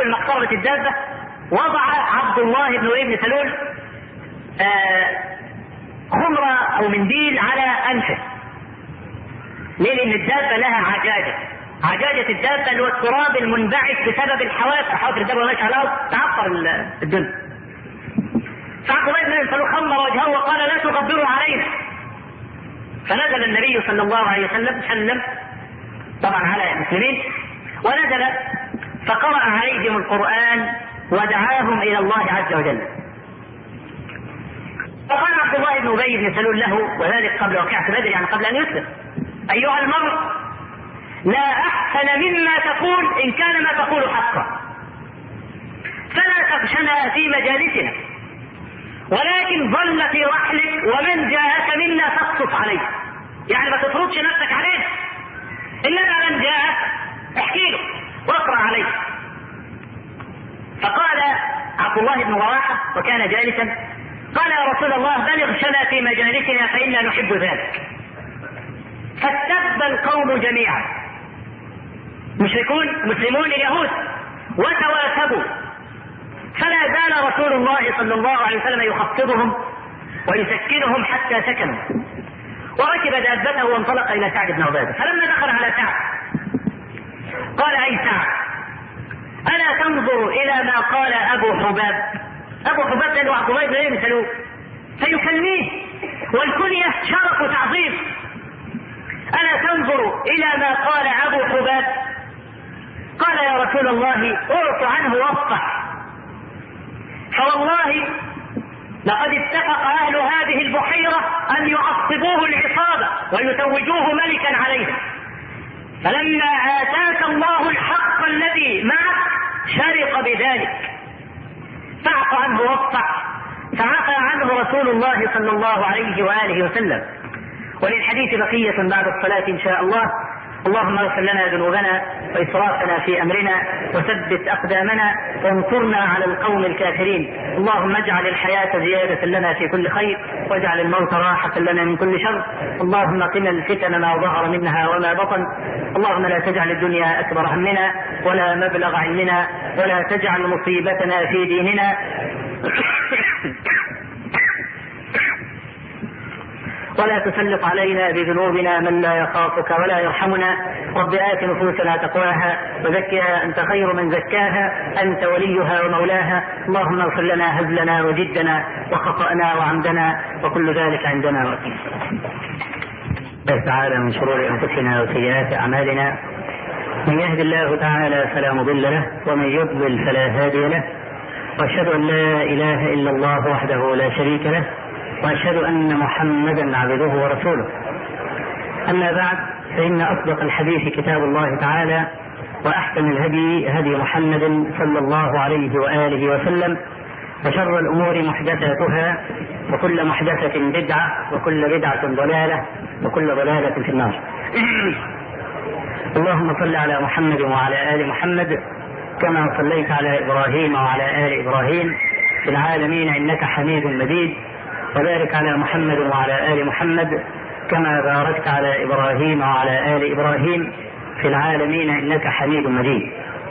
Speaker 2: اول ما اقتربت الدابه وضع عبد الله بن ابي بن سلول آه خمره او منديل على انفه. ليه؟ لان الدابه لها عجاجه. عجاجه الدابه اللي هو التراب المنبعث بسبب الحواف، حواف الدابه وهي ماشيه على الارض تعفر الدنيا. فعبد الله بن ابي بن سلول خمر وجهه وقال لا تغبروا علينا. فنزل النبي صلى الله عليه وسلم سلم طبعا على المسلمين، ونزل فقرأ عليهم القرآن ودعاهم إلى الله عز وجل. فقال عبد الله بن أبي بن سلول له، وذلك قبل وقعة بدر يعني قبل أن يسلم: أيها المرء، لا أحسن مما تقول إن كان ما تقول حقا، فلا تخشنا في مجالسنا، ولكن ظل في رحلك، ومن جاءك منا فاقصص عليه. يعني ما تفرضش نفسك عليه، إنما من جاءك احكي له واقرأ عليه. فقال عبد الله بن رواحة وكان جالسا: قال يا رسول الله بلغ شنا في مجالسنا فإنا نحب ذلك. فاستب القوم جميعا، مشركون مسلمون اليهود، وتواثبوا، فلا زال رسول الله صلى الله عليه وسلم يخفضهم ويسكنهم حتى سكنوا، وركب دابته وانطلق إلى سعد بن عبادة. فلما دخل على سعد قال: أي سعد، ألا تنظر إلى ما قال أبو حباب؟ أبو حباب ده عبد الله بن أبي بن سلول، فيكلميه والكنية شرف وتعظيم. ألا تنظر إلى ما قال أبو حباب؟ قال: يا رسول الله أعط عنه واصفح، فوالله لقد اتفق أهل هذه البحيرة أن يعصبوه العصابة ويتوجوه ملكا عليها، فلما آتاك الله الحق الذي معك شرق بذلك، فاعف عنه واصفح. فعفى عنه رسول الله صلى الله عليه وآله وسلم. وللحديث بقية بعد الصلاة إن شاء الله. اللهم اغفر لنا ذنوبنا وإسرافنا في أمرنا وثبت أقدامنا وانصرنا على القوم الكافرين. اللهم اجعل الحياة زيادة لنا في كل خير، واجعل الموت راحة لنا من كل شر. اللهم قنا الفتن ما ظهر منها وما بطن. اللهم لا تجعل الدنيا أكبر همنا ولا مبلغ علمنا، ولا تجعل مصيبتنا في ديننا، ولا تسلط علينا بذنوبنا من لا يخافك ولا يرحمنا. رب آت نفوسنا تقواها وزكها أنت خير من زكاها، أنت وليها ومولاها. اللهم اغفر لنا هزلنا وجدنا وخطأنا وعمدنا، وكل ذلك عندنا وكيل. الله تعالى من شرور أنفسنا وسيئات أعمالنا، من يهد الله تعالى فلا مضل له، ومن يضلل فلا هادي له، وأشهد أن لا إله إلا الله وحده لا شريك له، وأشهد أن محمدا عبده ورسوله. أما بعد، فإن أصدق الحديث كتاب الله تعالى، وأحسن الهدي هدي محمد صلى الله عليه وآله وسلم، وشر الأمور محدثاتها، وكل محدثة بدعة، وكل بدعة ضلالة، وكل ضلالة في النار. اللهم صل على محمد وعلى آل محمد كما صليت على إبراهيم وعلى آل إبراهيم في العالمين إنك حميد مجيد، وبارك على محمد وعلى آل محمد كما باركت على إبراهيم وعلى آل إبراهيم في العالمين إنك حميد مجيد.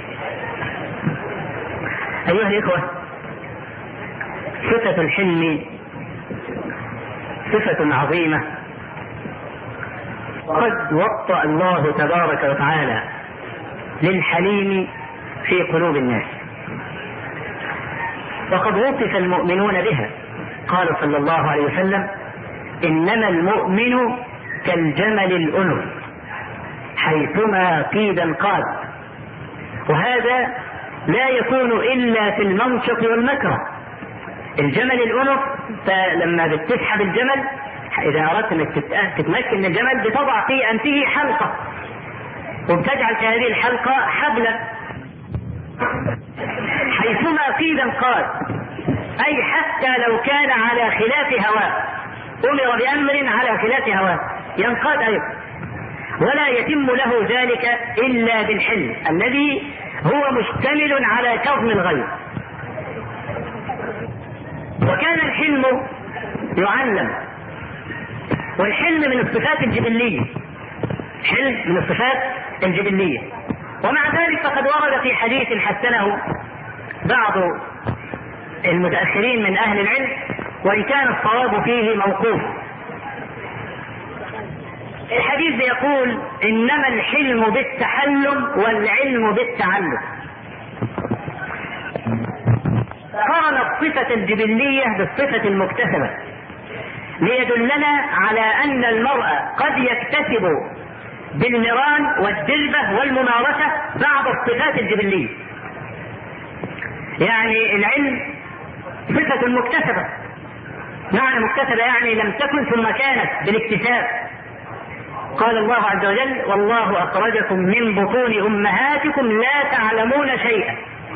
Speaker 2: أيها الإخوة، صفة الحلم صفة عظيمة قد وطأ الله تبارك وتعالى للحليم في قلوب الناس، وقد وصف المؤمنون بها. قال صلى الله عليه وسلم: إنما المؤمن كالجمل الأنف حيثما قيد انقاد. وهذا لا يكون إلا في المنشط والمكره. الجمل الأنف، فلما بتسحب الجمل إذا أردت أنك تتمكن من الجمل بتضع في أنفه حلقة، وبتجعل في هذه الحلقة حبلا حيثما قيد انقاد، أي حتى لو كان على خلاف هواه، أمر بأمر على خلاف هواه ينقاد أيضا، ولا يتم له ذلك إلا بالحلم الذي هو مشتمل على كظم الغيظ. وكان الحلم يعلم، والحلم من الصفات الجبلية، حلم من الصفات الجبلية، ومع ذلك فقد ورد في حديث حسنه بعض المتأخرين من أهل العلم، وإن كان الصواب فيه موقوف. الحديث يقول: إنما الحلم بالتحلم والعلم بالتعلم. قارن الصفة الجبلية بالصفة المكتسبة ليدلنا على أن المرء قد يكتسب بالمران والدلبة والممارسة بعض الصفات الجبلية. يعني العلم صفة مكتسبة، معنى مكتسبة يعني لم تكن ثم كانت بالاكتساب. قال الله عز وجل: والله أخرجكم من بطون أمهاتكم لا تعلمون شيئا.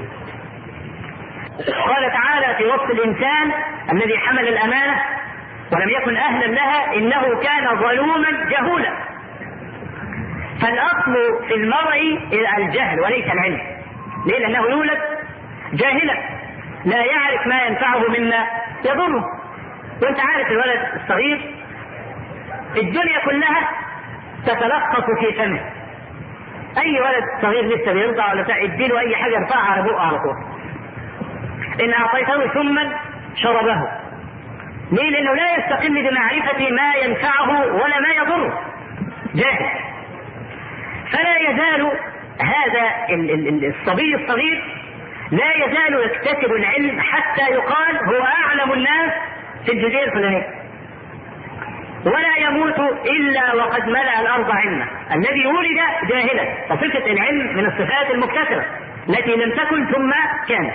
Speaker 2: قال تعالى في وصف الإنسان الذي حمل الأمانة ولم يكن أهلا لها: إنه كان ظلوما جهولا. فالأصل في المرء الجهل وليس العلم. ليه؟ لأنه يولد جاهلا لا يعرف ما ينفعه مما يضره. وانت عارف الولد الصغير الدنيا كلها تتلخص في فمه. اي ولد صغير لسه بيرضع ولا بتاع اديله اي حاجه يرفعها على بقه على طول. ان اعطيته ثما شربه. ليه؟ لانه لا يستقل بمعرفه ما ينفعه ولا ما يضره، جاهل. فلا يزال هذا الصبي الصغير لا يزال يكتسب العلم حتى يقال هو اعلم الناس في الجزيره الفلانيه، ولا يموت الا وقد ملأ الارض علما. الذي ولد جاهلا، فصفه العلم من الصفات المكتسبه التي لم تكن ثم كانت.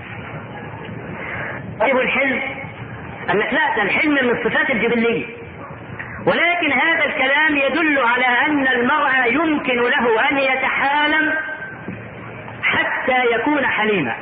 Speaker 2: طيب الحلم، قال لك لا، ده الحلم من الصفات الجبليه، ولكن هذا الكلام يدل على ان المرء يمكن له ان يتحالم حتى يكون حليما.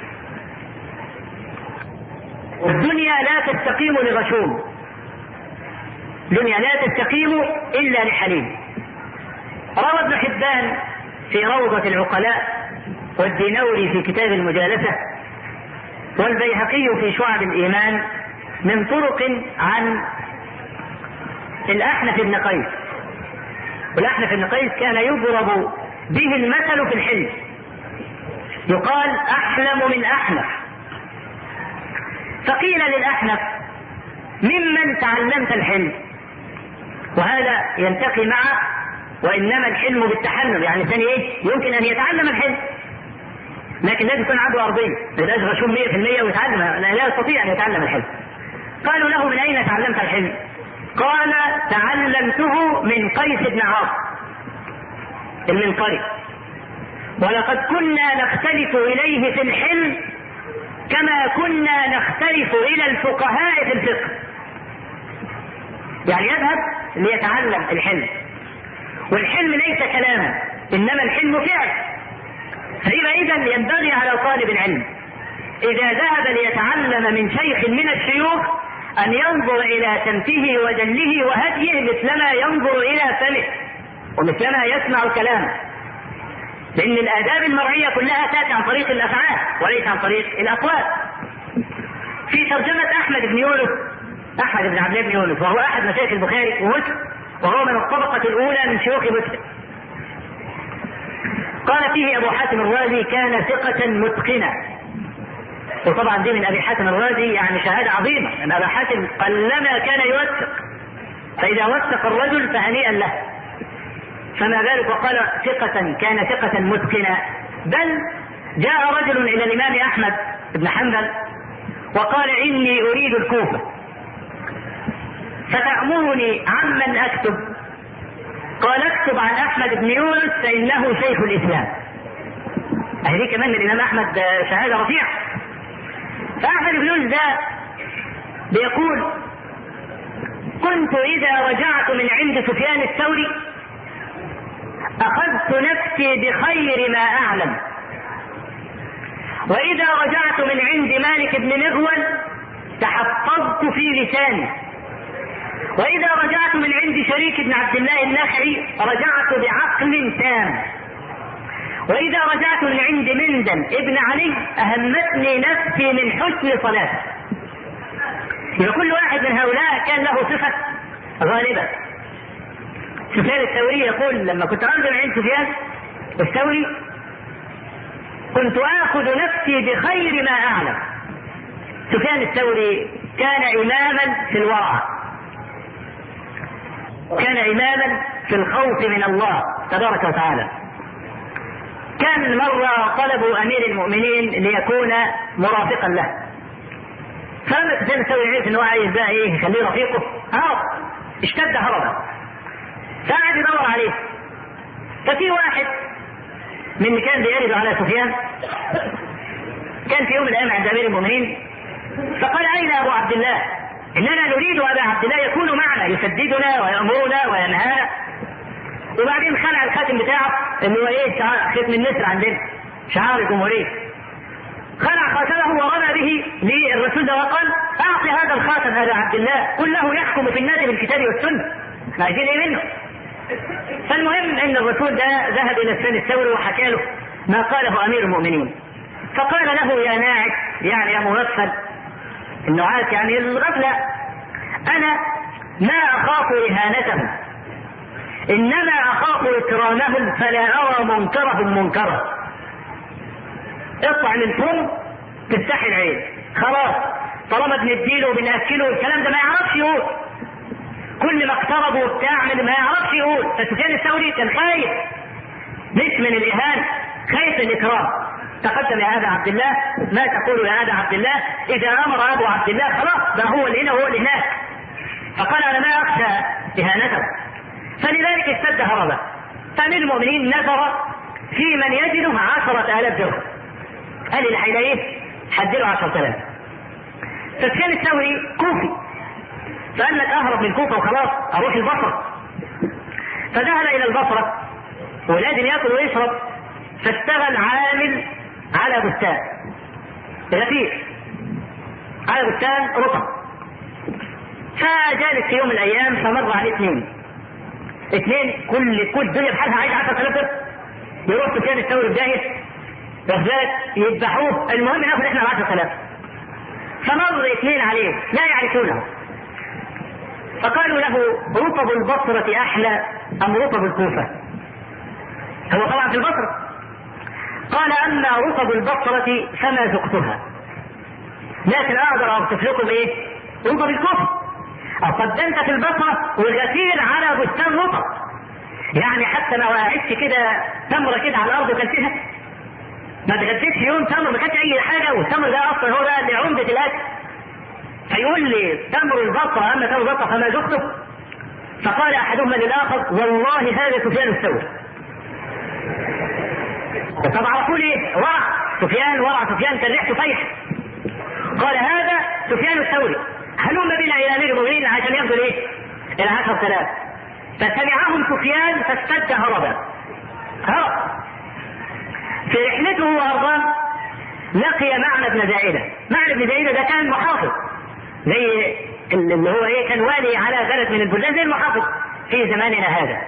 Speaker 2: والدنيا لا تستقيم لغشوم، الدنيا لا تستقيم الا لحليم. روى ابن حبان في روضة العقلاء، والدينوري في كتاب المجالسة، والبيهقي في شعب الإيمان من طرق عن الأحنف بن قيس. والأحنف بن قيس كان يضرب به المثل في الحلم، يقال أحلم من أحنف. فقيل للأحنف: ممن تعلمت الحلم؟ وهذا يلتقي مع وإنما الحلم بالتحلم، يعني الثاني إيه؟ يمكن أن يتعلم الحلم لكن لازم يكون عنده أرضية، ما يبقاش غشوم مية في المية ويتعلم، لا يستطيع أن يتعلم الحلم. قالوا له: من أين تعلمت الحلم؟ قال: تعلمته من قيس بن عاص المنقري، ولقد كنا نختلف إليه في الحلم كما كنا نختلف إلى الفقهاء في الفقه. يعني يذهب ليتعلم الحلم، والحلم ليس كلاما إنما الحلم فعل. فإذا إذن ينبغي على طالب العلم إذا ذهب ليتعلم من شيخ من الشيوخ أن ينظر إلى سمته وجله وهديه مثلما ينظر إلى فمه ومثلما يسمع كلامه، لأن الآداب المرعية كلها تأتي عن طريق الأفعال وليس عن طريق الأقوال. في ترجمة أحمد بن يونس، أحمد بن عبد الله بن يونس، وهو أحد مشايخ البخاري ومسلم، وهو من الطبقة الأولى من شيوخ مسلم، قال فيه أبو حاتم الرازي: كان ثقة متقنا. وطبعا دي من أبي حاتم الرازي يعني شهادة عظيمة، أن أبا حاتم قلما كان يوثق، فإذا وثق الرجل فهنيئا له، فما بالك وقال ثقة كان ثقة متقنا. بل جاء رجل إلى الإمام أحمد بن حنبل وقال: إني أريد الكوفة فتأمرني عمن أكتب؟ قال: اكتب عن أحمد بن يونس فإنه شيخ الإسلام. هذه كمان من الإمام أحمد شهادة رفيعة. فأحمد بن يونس ده بيقول: كنت إذا رجعت من عند سفيان الثوري أخذت نفسي بخير ما أعلم، وإذا رجعت من عند مالك بن مغول تحفظت في لساني، وإذا رجعت من عند شريك بن عبد الله النخعي رجعت بعقل تام، وإذا رجعت من عند مندل ابن علي أهمتني نفسي من حسن صلاته. كل واحد من هؤلاء كان له صفة غالبة. سفيان الثوري يقول: لما كنت أنزل عند سفيان الثوري
Speaker 1: كنت آخذ نفسي بخير ما أعلم. سفيان الثوري كان إماما في الورع، كان إماما في الخوف من الله تبارك وتعالى. كان مرة طلبوا أمير المؤمنين ليكون مرافقا له، فلما سفيان الثوري عرف إنه عايز بقى إيه يخليه رفيقه، هرب، اشتد هربا، فقعد يدور عليه. ففي واحد من اللي كان بيعرض على سفيان كان في يوم من الأيام عند أمير المؤمنين، فقال: أين أبو عبد الله؟ إننا نريد أبا عبد الله يكون معنا يسددنا ويأمرنا وينهانا. وبعدين خلع الخاتم بتاعه اللي هو ايه ختم النسر عندنا شعار الجمهورية، خلع خاتمه ورمى به للرسول ده وقال: أعطي هذا الخاتم أبا عبد الله، قل له يحكم في النادي بالكتاب والسنة، احنا عايزين ايه منه؟ فالمهم ان الرسول ده ذهب الى سفيان الثوري وحكى له ما قاله امير المؤمنين، فقال له: يا ناعس، يعني يا مغفل، النعاس يعني الغفلة، انا ما اخاف اهانتهم، انما اخاف اكرامهم، فلا ارى منكرهم منكرا. اطلع من الفم تفتح العين، خلاص طالما بنديله وبنأكله الكلام ده ما يعرفش يقول، كل ما اقتربوا وبتاع ما يعرفش يقول. فسفيان الثوري كان خايف مش من الاهانه، خايف من الاكرام. تقدم: يا ابا عبد الله، ما تقول يا ابا عبد الله؟ اذا امر ابو عبد الله خلاص ده هو اللي هنا وهو اللي هناك. فقال: انا ما اخشى اهانته. فلذلك اشتد هربا. فامير المؤمنين نظر في من يجده عشرة آلاف درهم، قال اللي هيلاقيه حدله عشرة آلاف. فسفيان الثوري كوفي، فقال لك اهرب من الكوفه وخلاص اروح البصره. فذهب الى البصره ولازم ياكل ويشرب، فاشتغل عامل على بستان رفيق، على بستان رطب. فجالس في يوم من الايام فمر عليه اثنين اثنين كل كل الدنيا بحالها عايز عشرة آلاف درهم، يروح سفيان الثوري بدايه رجلات يذبحوه، المهم ناخد احنا عشرة آلاف. فمر اثنين عليه لا يعرفونه، فقالوا له: رطب البصرة أحلى أم رطب الكوفة؟ هو طبعا في البصرة. قال: أما رطب البصرة فما ذقتها، لكن أقدر أوصف لكم إيه؟ رطب الكوفة. أصد أنت في البصرة والغسيل على بستان رطب، يعني حتى ما وقعتش كده تمرة كده على الأرض وكلتها، ما تغديتش يوم تمر، ما كانش أي حاجة، والتمر ده أصلا هو ده اللي عمدة الأكل. فيقول لي: تمر البصرة أما تمر البصرة فما ذقته؟ فقال أحدهما للآخر: والله هذا سفيان الثوري. طب عرفوا لي ورع سفيان، ورع سفيان كان ريحته فيح. قال: هذا سفيان الثوري، هلم بنا إلى أمير المؤمنين عشان ياخذوا الايه؟ العشرة آلاف. فتبعهم سفيان فاشتد هربا، هرب. في رحلته وهربان لقي معنى بن زائدة. معنى بن زائدة ده كان محافظ زي اللي هو ايه، كان والي على بلد من البلدان زي المحافظ في زماننا هذا.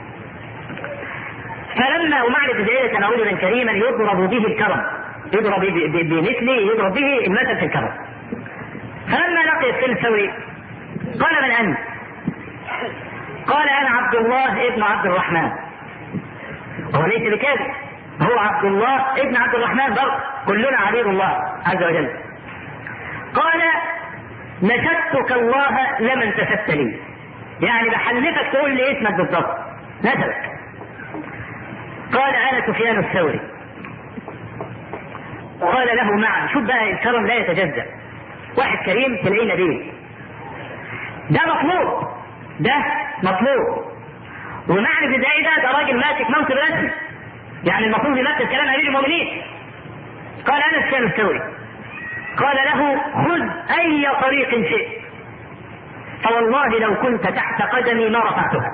Speaker 1: فلما ومعنى بن زائدة كان رجلا كريما يضرب به الكرم، يضرب بمثله يضرب به المثل في الكرم. فلما لقي سفيان الثوري قال: من أنت؟ قال: أنا عبد الله ابن عبد الرحمن. هو ليس بكاذب، هو عبد الله ابن عبد الرحمن برضه، كلنا عبيد الله عز وجل. قال: نشدتك الله لما انتسبت لي، يعني بحلفك تقول لي اسمك بالضبط، نسبك. قال: انا سفيان الثوري. قال له: معا. شوف بقى الكرم لا يتجزأ، واحد كريم تلاقيه نبيل، ده مطلوب، ده مطلوب. ومعنى في ده ده راجل ماسك منصب رسمي، يعني المفروض يمثل كلام امير المؤمنين. قال: انا سفيان الثوري. قال له: خذ اي طريق شئت، فوالله لو كنت تحت قدمي ما رفعتها.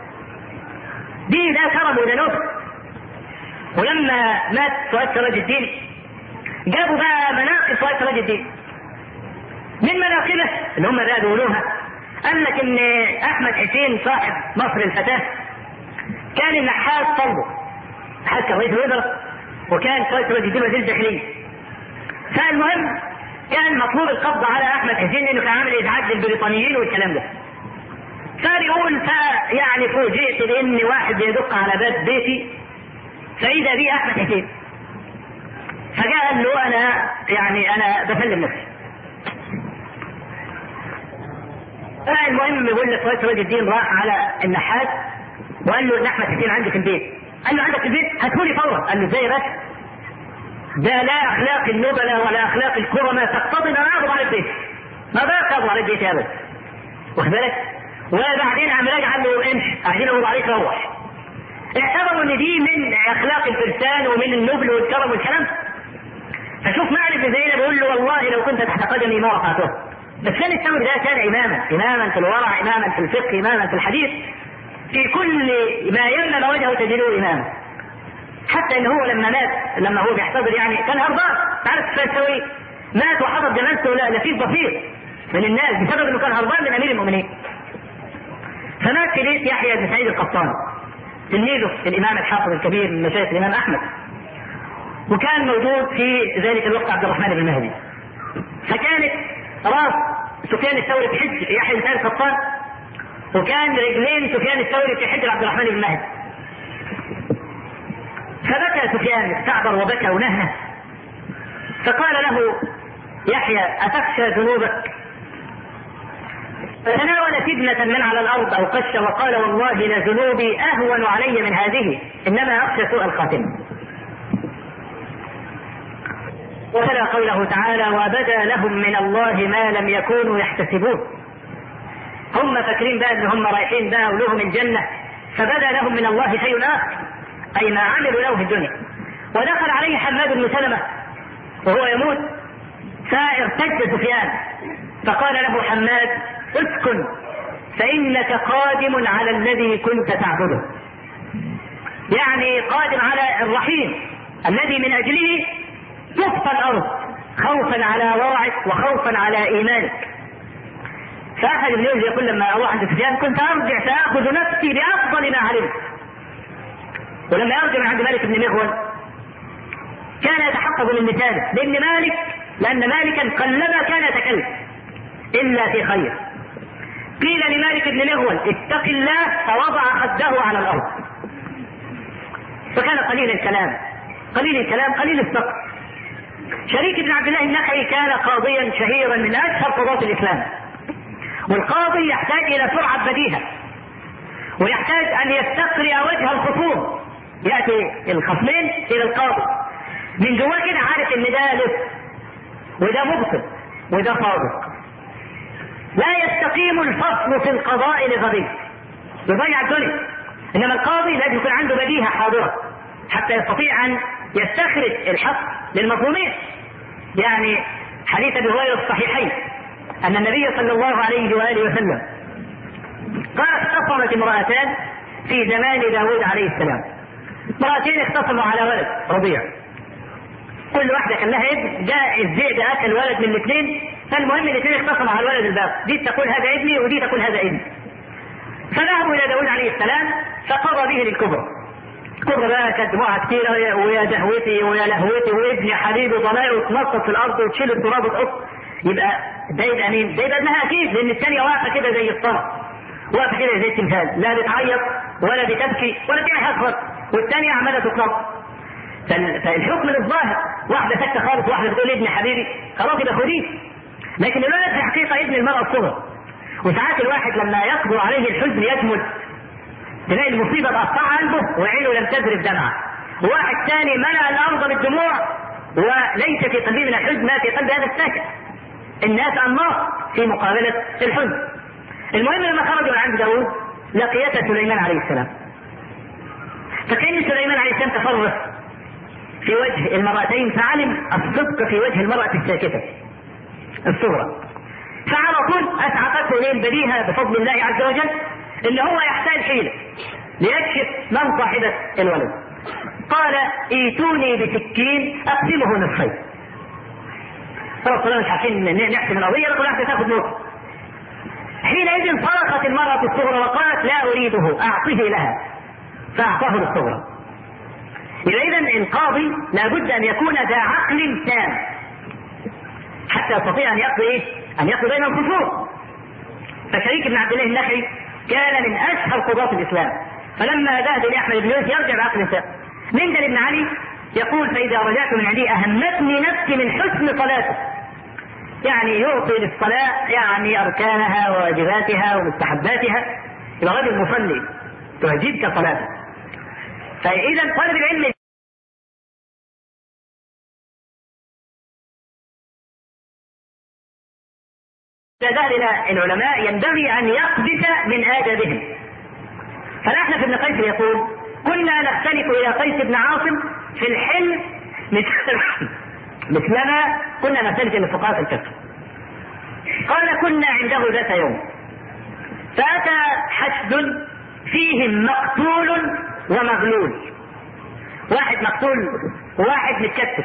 Speaker 1: دي ده كرم وده نصر. ولما مات سواد سراج الدين جابوا بقى مناقب سواد سراج الدين. من مناقبه اللي هم بقى بيقولوها، قال لك ان احمد حسين صاحب مصر الفتاه كان النحاس صلبه، نحاس كان رئيس الوزراء، وكان سواد سراج الدين وزير الداخليه. فالمهم كان مطلوب القبض على احمد حسين لانه كان عامل ازعاج للبريطانيين والكلام ده. فبيقول فيعني فوجئت بان واحد بيدق على باب بيتي فاذا بي احمد حسين.
Speaker 2: فجاء قال له انا يعني انا بسلم نفسي. المهم بيقول لك سراج الدين راح على النحات وقال له احمد الدين عندي في البيت. قال له عندك في البيت؟ هاتهولي فورا. قال له ازاي بس؟ ده لا اخلاق النبلاء ولا اخلاق الكرماء تقتضي ان انا اقبض على البيت. ما بقى اقبض على البيت ابدا. واخد بالك؟ وبعدين عم راجع قال له امشي، قاعدين اقبض عليك روح. اعتبروا ان دي من اخلاق الفرسان ومن النبل والكرم والكلام. فشوف مالك بن زينب بيقول له والله لو كنت تحت قدمي ما رفعته. بس كان الثوري ده كان اماما، اماما في الورع، اماما في الفقه، اماما في الحديث، في كل ما يمنى وجهه تجده اماما. حتى ان هو لما مات، لما هو بيحتضر يعني كان هربان. تعرف الثوري مات وحضر جنازته لفيف بسيط من الناس بسبب انه كان هربان من امير المؤمنين. فمات في بيت يحيى بن سعيد القطان تلميذه الامام الحافظ الكبير من مشايخ الامام احمد، وكان موجود في ذلك الوقت عبد الرحمن بن مهدي. فكانت راس سفيان الثوري في حجر يحيى بن سعيد القطان، وكان رجلين سفيان الثوري في حجر عبد الرحمن بن مهدي. فبكى سفيان استعبر وبكى ونهنه، فقال له يحيى أتخشى ذنوبك؟ فتناول تبنة من على الأرض أو قش وقال والله لذنوبي أهون علي من هذه، إنما أخشى سوء الخاتمة. وتلا قوله تعالى وبدا لهم من الله ما لم يكونوا يحتسبون. هم فاكرين بقى ان هم رايحين بقى ولهم الجنة، فبدا لهم من الله شيء آخر أي ما عملوا له في الدنيا. ودخل عليه حماد بن سلمة وهو يموت فارتج سفيان فقال له حماد اسكن فإنك قادم على الذي كنت تعبده، يعني قادم على الرحيم الذي من أجله تخفى الأرض خوفا على ورعك وخوفا على إيمانك. فأحد ابن يوسف يقول لما أروح عند سفيان كنت أرجع فأخذ نفسي بأفضل ما علمت. ولما يرجع من عند مالك بن مغول كان يتحقق من مثاله، لأن مالك لأن مالكا قلما كان يتكلم إلا في خير. قيل لمالك بن مغول اتق الله فوضع خده على الأرض، فكان قليل الكلام قليل الكلام قليل السقط. شريك بن عبد الله النخعي كان قاضيا شهيرا من أشهر قضاة الإسلام، والقاضي يحتاج إلى سرعة بديهة ويحتاج أن يستقرئ وجه الخصوم. يأتي الخصمين إلى القاضي من جواه كده عارف إن ده لص وده مبطل وده صادق. لا يستقيم الفصل في القضاء لغبي يضيع الدنيا، إنما القاضي لازم يكون عنده بديهة حاضرة حتى يستطيع أن يستخرج الحق للمظلومين. يعني حديث ابي هريره الصحيحين ان النبي صلى الله عليه واله وسلم قال اختصمت امرأتان في زمان داود عليه السلام. امرأتين اختصموا على ولد رضيع، كل واحده كان لها ابن، جاء الذئب اكل ولد من الاثنين، فالمهم الاثنين اختصموا على الولد الباقي، دي تقول هذا ابني ودي تقول هذا ابني. فذهبوا الى داود عليه السلام فقضى به للكبرى. الكبرى بقى كانت دموعها كتيره ويا دهوتي ويا لهوتي وابني حبيبي وضنائي وتنطط في الارض وتشيل التراب وتقص. يبقى ده يبقى مين؟ ده يبقى ابنها اكيد، لان الثانيه واقفه كده زي الصنم، واقفه كده زي التمثال، لا بتعيط ولا بتبكي ولا بتعمل حاجه خالص، والثانيه عماله تتنطط. فالحكم للظاهر، واحده ساكته خالص واحده بتقول ابني حبيبي، خلاص يبقى خديه. لكن الولد في الحقيقه ابن المراه الصغرى. وساعات الواحد لما يقدر عليه الحزن يجمد، تلاقي المصيبه تقطع قلبه وعينه لم تذرف دمعه. وواحد ثاني ملأ الارض بالدموع وليس في قلبه من الحزن ما في قلب هذا الساكت. الناس انماط في مقابله الحزن. المهم لما خرجوا من عند داود لقيته سليمان عليه السلام، فكان سليمان عليه السلام تفرس في وجه المرأتين فعلم الصدق في وجه المرأة الساكتة الصغرى، فعلى طول اسعفته ليه البديهة بفضل الله عز وجل ان هو يحتاج حيلة ليكشف من صاحبة الولد. قال ايتوني بسكين اقسمه نصفين. خلاص كلنا مش عارفين نحسم القضية، كل واحدة تاخذ نقطة. حينئذ صرخت المرأة الصغرى وقالت لا اريده اعطه لها، فاعطاه للصغرى. إذا القاضي لابد أن يكون ذا عقل تام حتى يستطيع أن يقضي إيه؟ أن يقضي بين الخصوم. فشريك بن عبد الله النخعي كان من أشهر قضاة الإسلام، فلما ذهب لأحمد بن يوسف يرجع بعقل تام. مندل بن علي يقول فإذا رجعت من عندي أهمتني نفسي من حسن صلاته، يعني يعطي للصلاة يعني أركانها وواجباتها ومستحباتها، يبقى رجل مصلي تعجبك صلاته. فإذا طالب العلم إلى العلماء ينبغي أن يقذف من آدابهم. فالأحنف بن قيس يقول كنا نختلف إلى قيس بن عاصم في الحلم مثلما كنا نختلف إلى الفقهاء في الفقه. قال كنا عنده ذات يوم فأتى حشد فيهم مقتول ومغلول، واحد مقتول وواحد متكتف،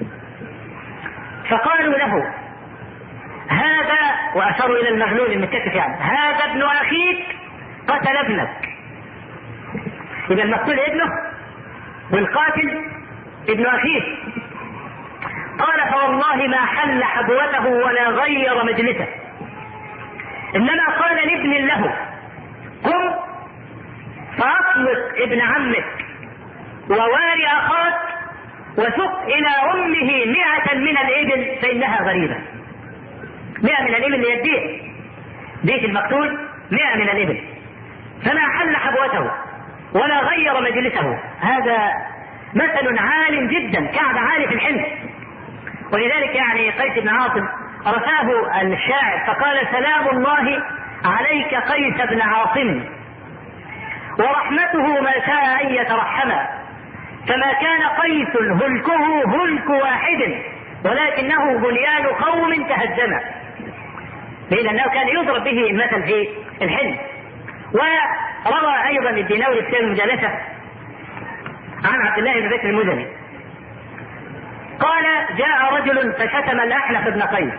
Speaker 2: فقالوا له هذا، وأشاروا إلى المغلول المتكتف، يعني هذا ابن أخيك قتل ابنك. إذا المقتول ابنه والقاتل ابن أخيه. قال فوالله ما حل حبوته ولا غير مجلسه، إنما قال لابن له قم فأطلق ابن عمك وواري أخاك وسق إلى أمه مئة من الإبل فإنها غريبة. مئة من الإبل اللي يديه بيت المقتول، مئة من الإبل، فما حل حبوته ولا غير مجلسه. هذا مثل عال جدا، كعب عالي في الحلم. ولذلك يعني قيس بن عاصم رفاه الشاعر فقال سلام الله عليك قيس بن عاصم ورحمته ما شاء أن يترحما، فما كان قيس هلكه هلك واحد ولكنه بنيان قوم تهدما. لأنه كان يضرب به المثل في الحلم. وروى أيضا الدينوري في المجالسة عن عبد الله بن بكر المزني قال جاء رجل فشتم الأحنف بن قيس،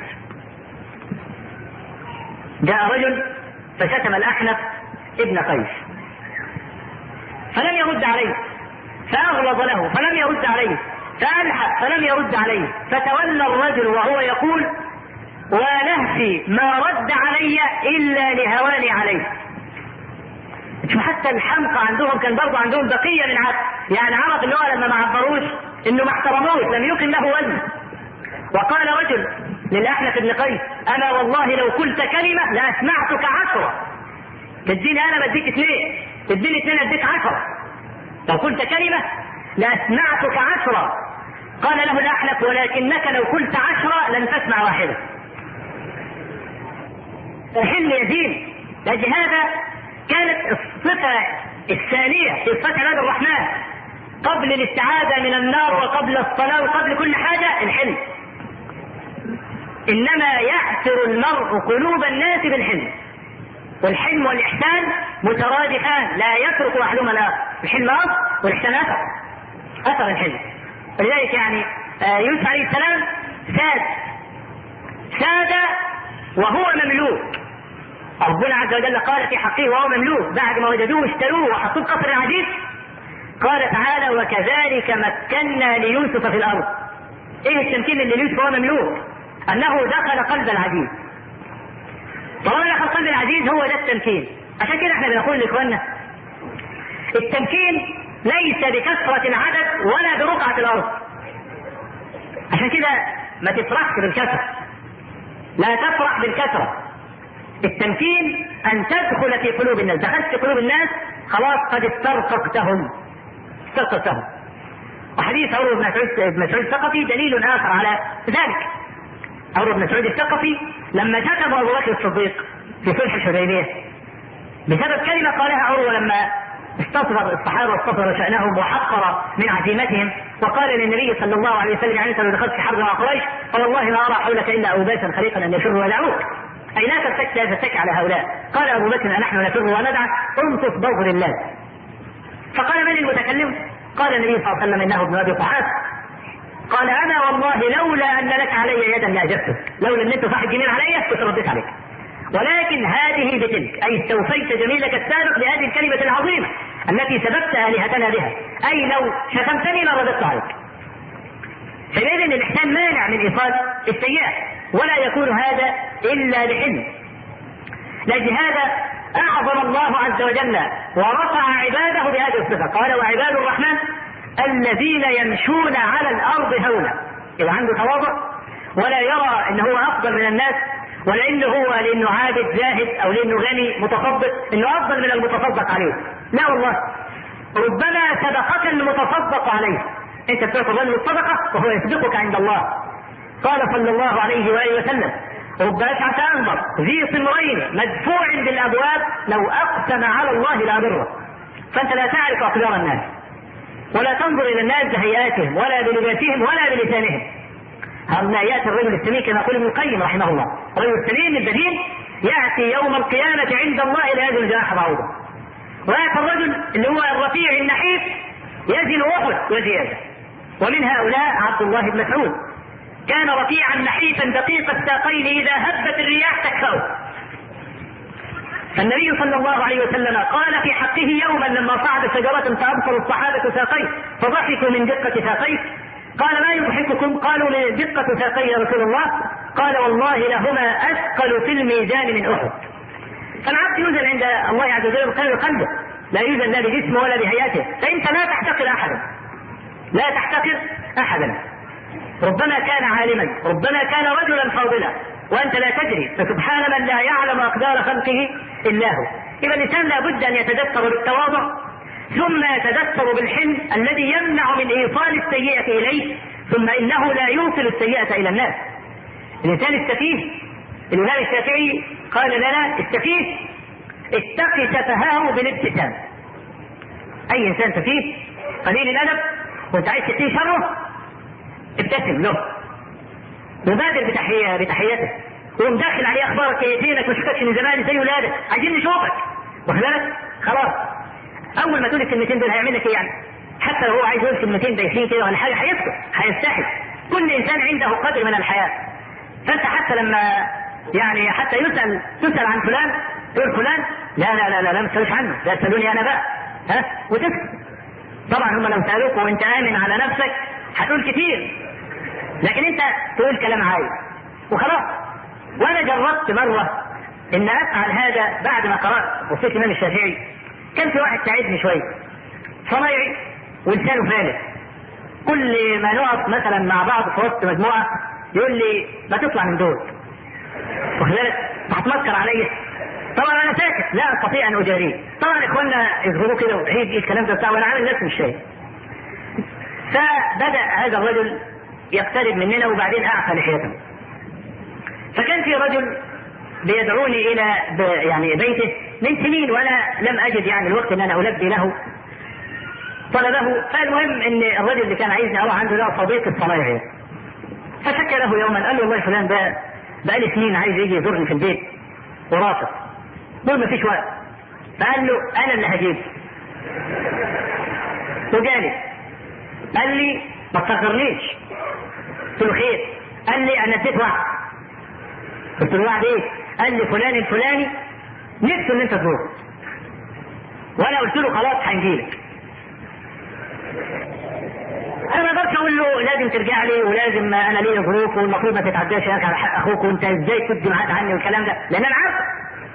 Speaker 2: جاء رجل فشتم الأحنف ابن قيس فلم يرد عليه، فأغلظ له فلم يرد عليه، فألحق فلم يرد عليه، فتولى الرجل وهو يقول ونهفي ما رد علي إلا لهواني عليه. حتى الحمقى عندهم كان برضه عندهم بقية من عقل، يعني عرف اللي هو لما ما عبروش انه ما احترموش لم يقم له وزن. وقال رجل للأحنف بن قيس انا والله لو قلت كلمة لأسمعتك عشرة، تديني انا بديك اثنين، تديني اثنين اديك عشرة، لو قلت كلمة لأسمعتك عشرة. قال له الأحنف ولكنك لو قلت عشرة لن تسمع واحدة. الحلم يزيد. لأجل هذا كانت الصفة الثانية في صفة عباد الرحمن قبل الاستعاذة من النار وقبل الصلاة وقبل كل حاجة الحلم. إنما يأثر المرء قلوب الناس بالحلم، والحلم والإحسان مترادفان لا يترك أحدهما الآخر. الحلم أصل والإحسان أثر، أثر الحلم. ولذلك يعني يوسف عليه السلام ساد ساد وهو مملوك. ربنا عز وجل قال في حقه وهو مملوك بعد ما وجدوه اشتروه وحطوه قصر العزيز. قال تعالى وكذلك مكنا ليوسف في الأرض. ايه التمكين اللي ليوسف وهو مملوك؟ أنه دخل قلب العزيز. طالما دخل قلب العزيز هو ده التمكين. عشان كده احنا بنقول لإخواننا التمكين ليس بكثرة العدد ولا برقعة الأرض. عشان كده ما تفرحش بالكثرة، لا تفرح بالكثرة. التمكين أن تدخل في قلوب الناس. دخلت في قلوب الناس خلاص قد استرققتهم استرققتهم. وحديث عروة بن مسعود الثقفي دليل آخر على ذلك. عروة بن مسعود الثقفي لما كتب أبو بكر الصديق في صلح الحديبية بسبب كلمة قالها عروة لما استصغر الصحابة واستظهر شأنهم وحقر من عزيمتهم، وقال للنبي صلى الله عليه وسلم يعني انت لو دخلت في حرب مع قريش فوالله ما أرى حولك إلا أوباسا خليقا أن يفروا ويدعوك، أي لا تفتك لا تفتك على هؤلاء. قال أبو بكر نحن نفر وندع انصف بغر الله. فقال من المتكلم؟ قال النبي صلى الله عليه وسلم إنه ابن أبي قحافة. قال أنا والله لولا أن لك علي يدا لأجبتك، لولا أن أنت صاحب جميل علي كنت رديت عليك، ولكن هذه بتلك أي استوفيت جميلك السابق لهذه الكلمة العظيمة التي سببت آلهتنا بها، أي لو شتمتني لرددت عليك. فإذن الإحسان مانع من إيصال السيئة، ولا يكون هذا إلا بحلم. لأجل هذا أعظم الله عز وجل ورفع عباده بهذه الصفة. قال وعباد الرحمن الذين يمشون على الارض هونا. يبقى عنده تواضع ولا يرى ان هو افضل من الناس، ولا انه هو لانه عابد زاهد او لانه غني متصدق انه افضل من المتصدق عليه. لا والله، ربما صدقة المتصدق عليه، انت بتعطي الرجل الصدقة وهو يسبقك عند الله. قال صلى الله عليه واله وسلم: رب اشعث انظر ذي صمرين مدفوع بالابواب لو اقسم على الله لابره. فانت لا تعرف اقدار الناس، ولا تنظر الى الناس بهيئاتهم ولا بلباسهم ولا بلسانهم. هؤلاء ياتي الرجل السمين كما يقول ابن القيم رحمه الله، الرجل السمين البدين ياتي يوم القيامه عند الله الى هذه الجناح بعوضه. وياتي الرجل اللي هو الرفيع النحيف يزن احد وزياده. ومن هؤلاء عبد الله بن مسعود، كان رفيعا نحيفا دقيق الساقين اذا هبت الرياح تكفاه. فالنبي صلى الله عليه وسلم قال في حقه يوما لما صعد شجرة فأبصر الصحابة ساقيه فضحكوا من دقة ساقيه، قال: ما يضحككم؟ قالوا: من دقة ساقيه يا رسول الله. قال: والله لهما أثقل في الميزان من أحد. فالعبد يوزن عند الله عز وجل بقدر قلبه، لا يوزن لا بجسمه ولا بهيئته. فأنت لا تحتقر أحدا، لا تحتقر أحدا. ربما كان عالما، ربما كان رجلا فاضلا، وأنت لا تدري. فسبحان من لا يعلم أقدار خلقه إلا هو. إذا الإنسان لا بد أن يتدثر بالتواضع، ثم يتدثر بالحلم الذي يمنع من إيصال السيئة إليه، ثم إنه لا يوصل السيئة إلى الناس. الإنسان السفيه، الإمام الشافعي قال لنا: السفيه اتقي سفهاه بالابتسام. أي إنسان سفيه قليل الأدب وأنت عايز تقي شره، ابتسم له، وبادر بتحية بتحيته، وقوم داخل عليه اخبارك كيفينك ما شفتكش من زمان زي ولادك عايزين نشوفك، واخد بالك؟ خلاص اول ما تقول الكلمتين دول هيعمل لك ايه يعني؟ حتى لو هو عايز يقول كلمتين بايخين كده ولا حاجه هيسكت، هيستحي. كل انسان عنده قدر من الحياه. فانت حتى لما يعني حتى يسال تسال عن فلان تقول فلان لا لا لا لا, لا ما تسالوش عنه، لا تسالوني انا بقى، ها وتسكت. طبعا هم لو سالوك وانت امن على نفسك هتقول كتير، لكن انت تقول كلام عايز وخلاص. وانا جربت مره ان افعل هذا بعد ما قرات وصيت الامام الشافعي. كان في واحد ساعدني شويه صنايعي ولسانه فالح، كل ما نقف مثلا مع بعض في وسط مجموعه يقول لي ما تطلع من دول، واخد بالك؟ هتمسكر عليا. طبعا انا ساكت لا استطيع ان اجاريه. طبعا اخواننا يظهروا كده وعيد الكلام ده بتاعه وانا عامل نفسي مش شايف. فبدا هذا الرجل يقترب مننا وبعدين اعفى لحيته. فكان في رجل بيدعوني الى يعني بيته من سنين وانا لم اجد يعني الوقت ان انا البي له طلبه. فالمهم ان الرجل اللي كان عايزني اروح عنده له صديق الصنايعي، فشكى له يوما قال له والله فلان ده بقالي سنين عايز يجي يزورني في البيت ورافض، قول ما فيش وقت. فقال له انا اللي هجيبه. وجالي قال لي ما تفكرنيش. قلت له خير. قال لي انا اديت وعد. قلت له وعد ايه؟ قال لي فلان الفلاني نفسه ان انت تروح. وانا قلت له خلاص هنجيلك. انا ما اقدرش اقول له لازم ترجع لي ولازم انا ليا ظروف والمفروض ما تتعداش هناك على حق اخوك وانت ازاي تدي معاد عني والكلام ده، لان انا عارف.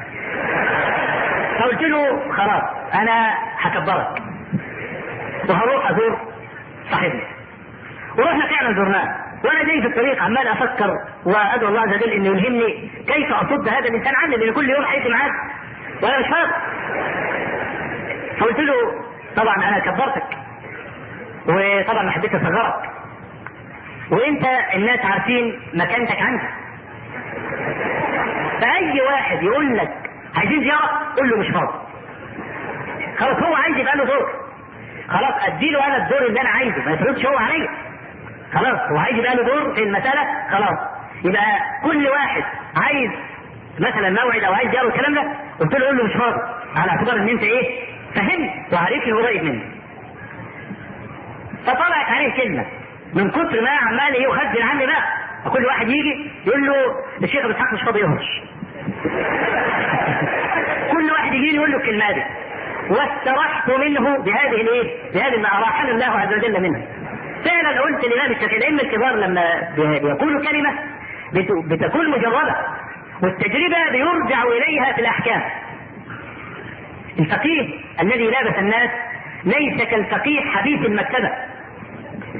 Speaker 2: فقلت له خلاص انا هكبرك وهروح ازور صاحبنا. ورحنا فعلا زرناه، وانا جاي في الطريق عمال افكر وادعو الله عز وجل انه يلهمني كيف اصد هذا الانسان عني، لان كل يوم هيجي معاك وانا مش فاضي. فقلت له طبعا انا كبرتك وطبعا ما حبيت اصغرك، وانت الناس عارفين مكانتك عندي، فاي واحد يقول لك عايزين زياره قول له مش فاضي. خلاص هو عايز يبقى له دور، خلاص اديله انا الدور اللي انا عايزه، ما يفرضش هو عليا. خلاص هو عايز يبقى له دور في المساله، خلاص يبقى كل واحد عايز مثلا موعد او عايز زياره الكلام ده قلت له قول له مش فاضي، على اعتبار ان انت ايه فهمت وعارفني قريب مني. فطلعت عليه كلمه من كتر ما عمال ايه يخزن عني بقى، فكل واحد يجي يقول له الشيخ ابو اسحاق مش فاضي يهرش. كل واحد يجي يقول له الكلمه دي، واسترحت منه بهذه الايه؟ بهذه ما اراحني الله عز وجل منها. فعلا قلت للامام الشافعي الائمه الكبار لما بيقولوا كلمه بتكون مجرده، والتجربه بيرجع اليها في الاحكام. الفقيه الذي لابس الناس ليس كالفقيه حديث المكتبه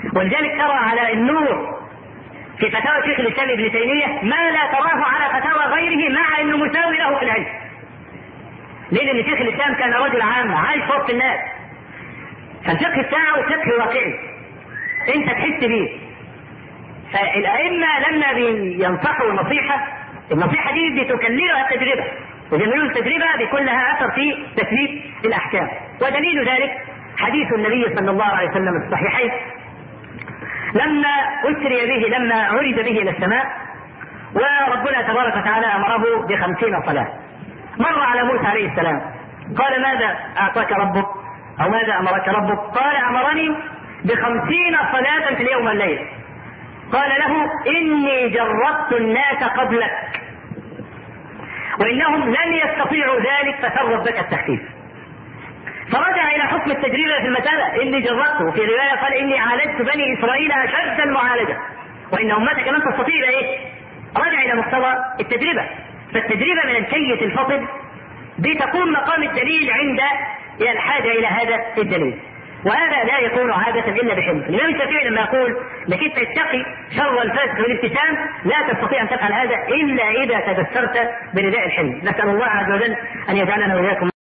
Speaker 2: ولذلك ترى على النور في فتاوى شيخ الاسلام ابن تيميه ما لا تراه على فتاوى غيره، مع انه مساوي له في العلم. ليه؟ لان شيخ الاسلام كان رجل عام عايش وسط الناس، فالفقه بتاعه فقه واقعي انت تحس بيه. فالائمه لما بينصحوا النصيحه، النصيحه دي بتكللها التجربه، وجميل التجربه بيكون لها اثر في تثبيت الاحكام. ودليل ذلك حديث النبي صلى الله عليه وسلم الصحيحين لما أسري به، لما عرج به إلى السماء وربنا تبارك وتعالى أمره بخمسين صلاة. مر على موسى عليه السلام قال ماذا أعطاك ربك أو ماذا أمرك ربك؟ قال أمرني بخمسين صلاة في اليوم والليل. قال له إني جربت الناس قبلك وإنهم لن يستطيعوا ذلك فسر ربك التخفيف. فرجع الى حكم التجربه في المساله، اني جربته، وفي روايه قال اني عالجت بني اسرائيل اشد المعالجه وان امتك لن تستطيع ايه؟ رجع الى مقتضى التجربه. فالتجربه من الكيس الفطن بتكون مقام الدليل عند الحاجه الى هذا الدليل، وهذا لا يكون عاده الا بحلم. الامام الشافعي لما يقول لك انت اتقي شر الفاسق والابتسام لا تستطيع ان تفعل هذا الا اذا تبشرت برداء الحلم. نسال الله عز وجل ان يجعلنا واياكم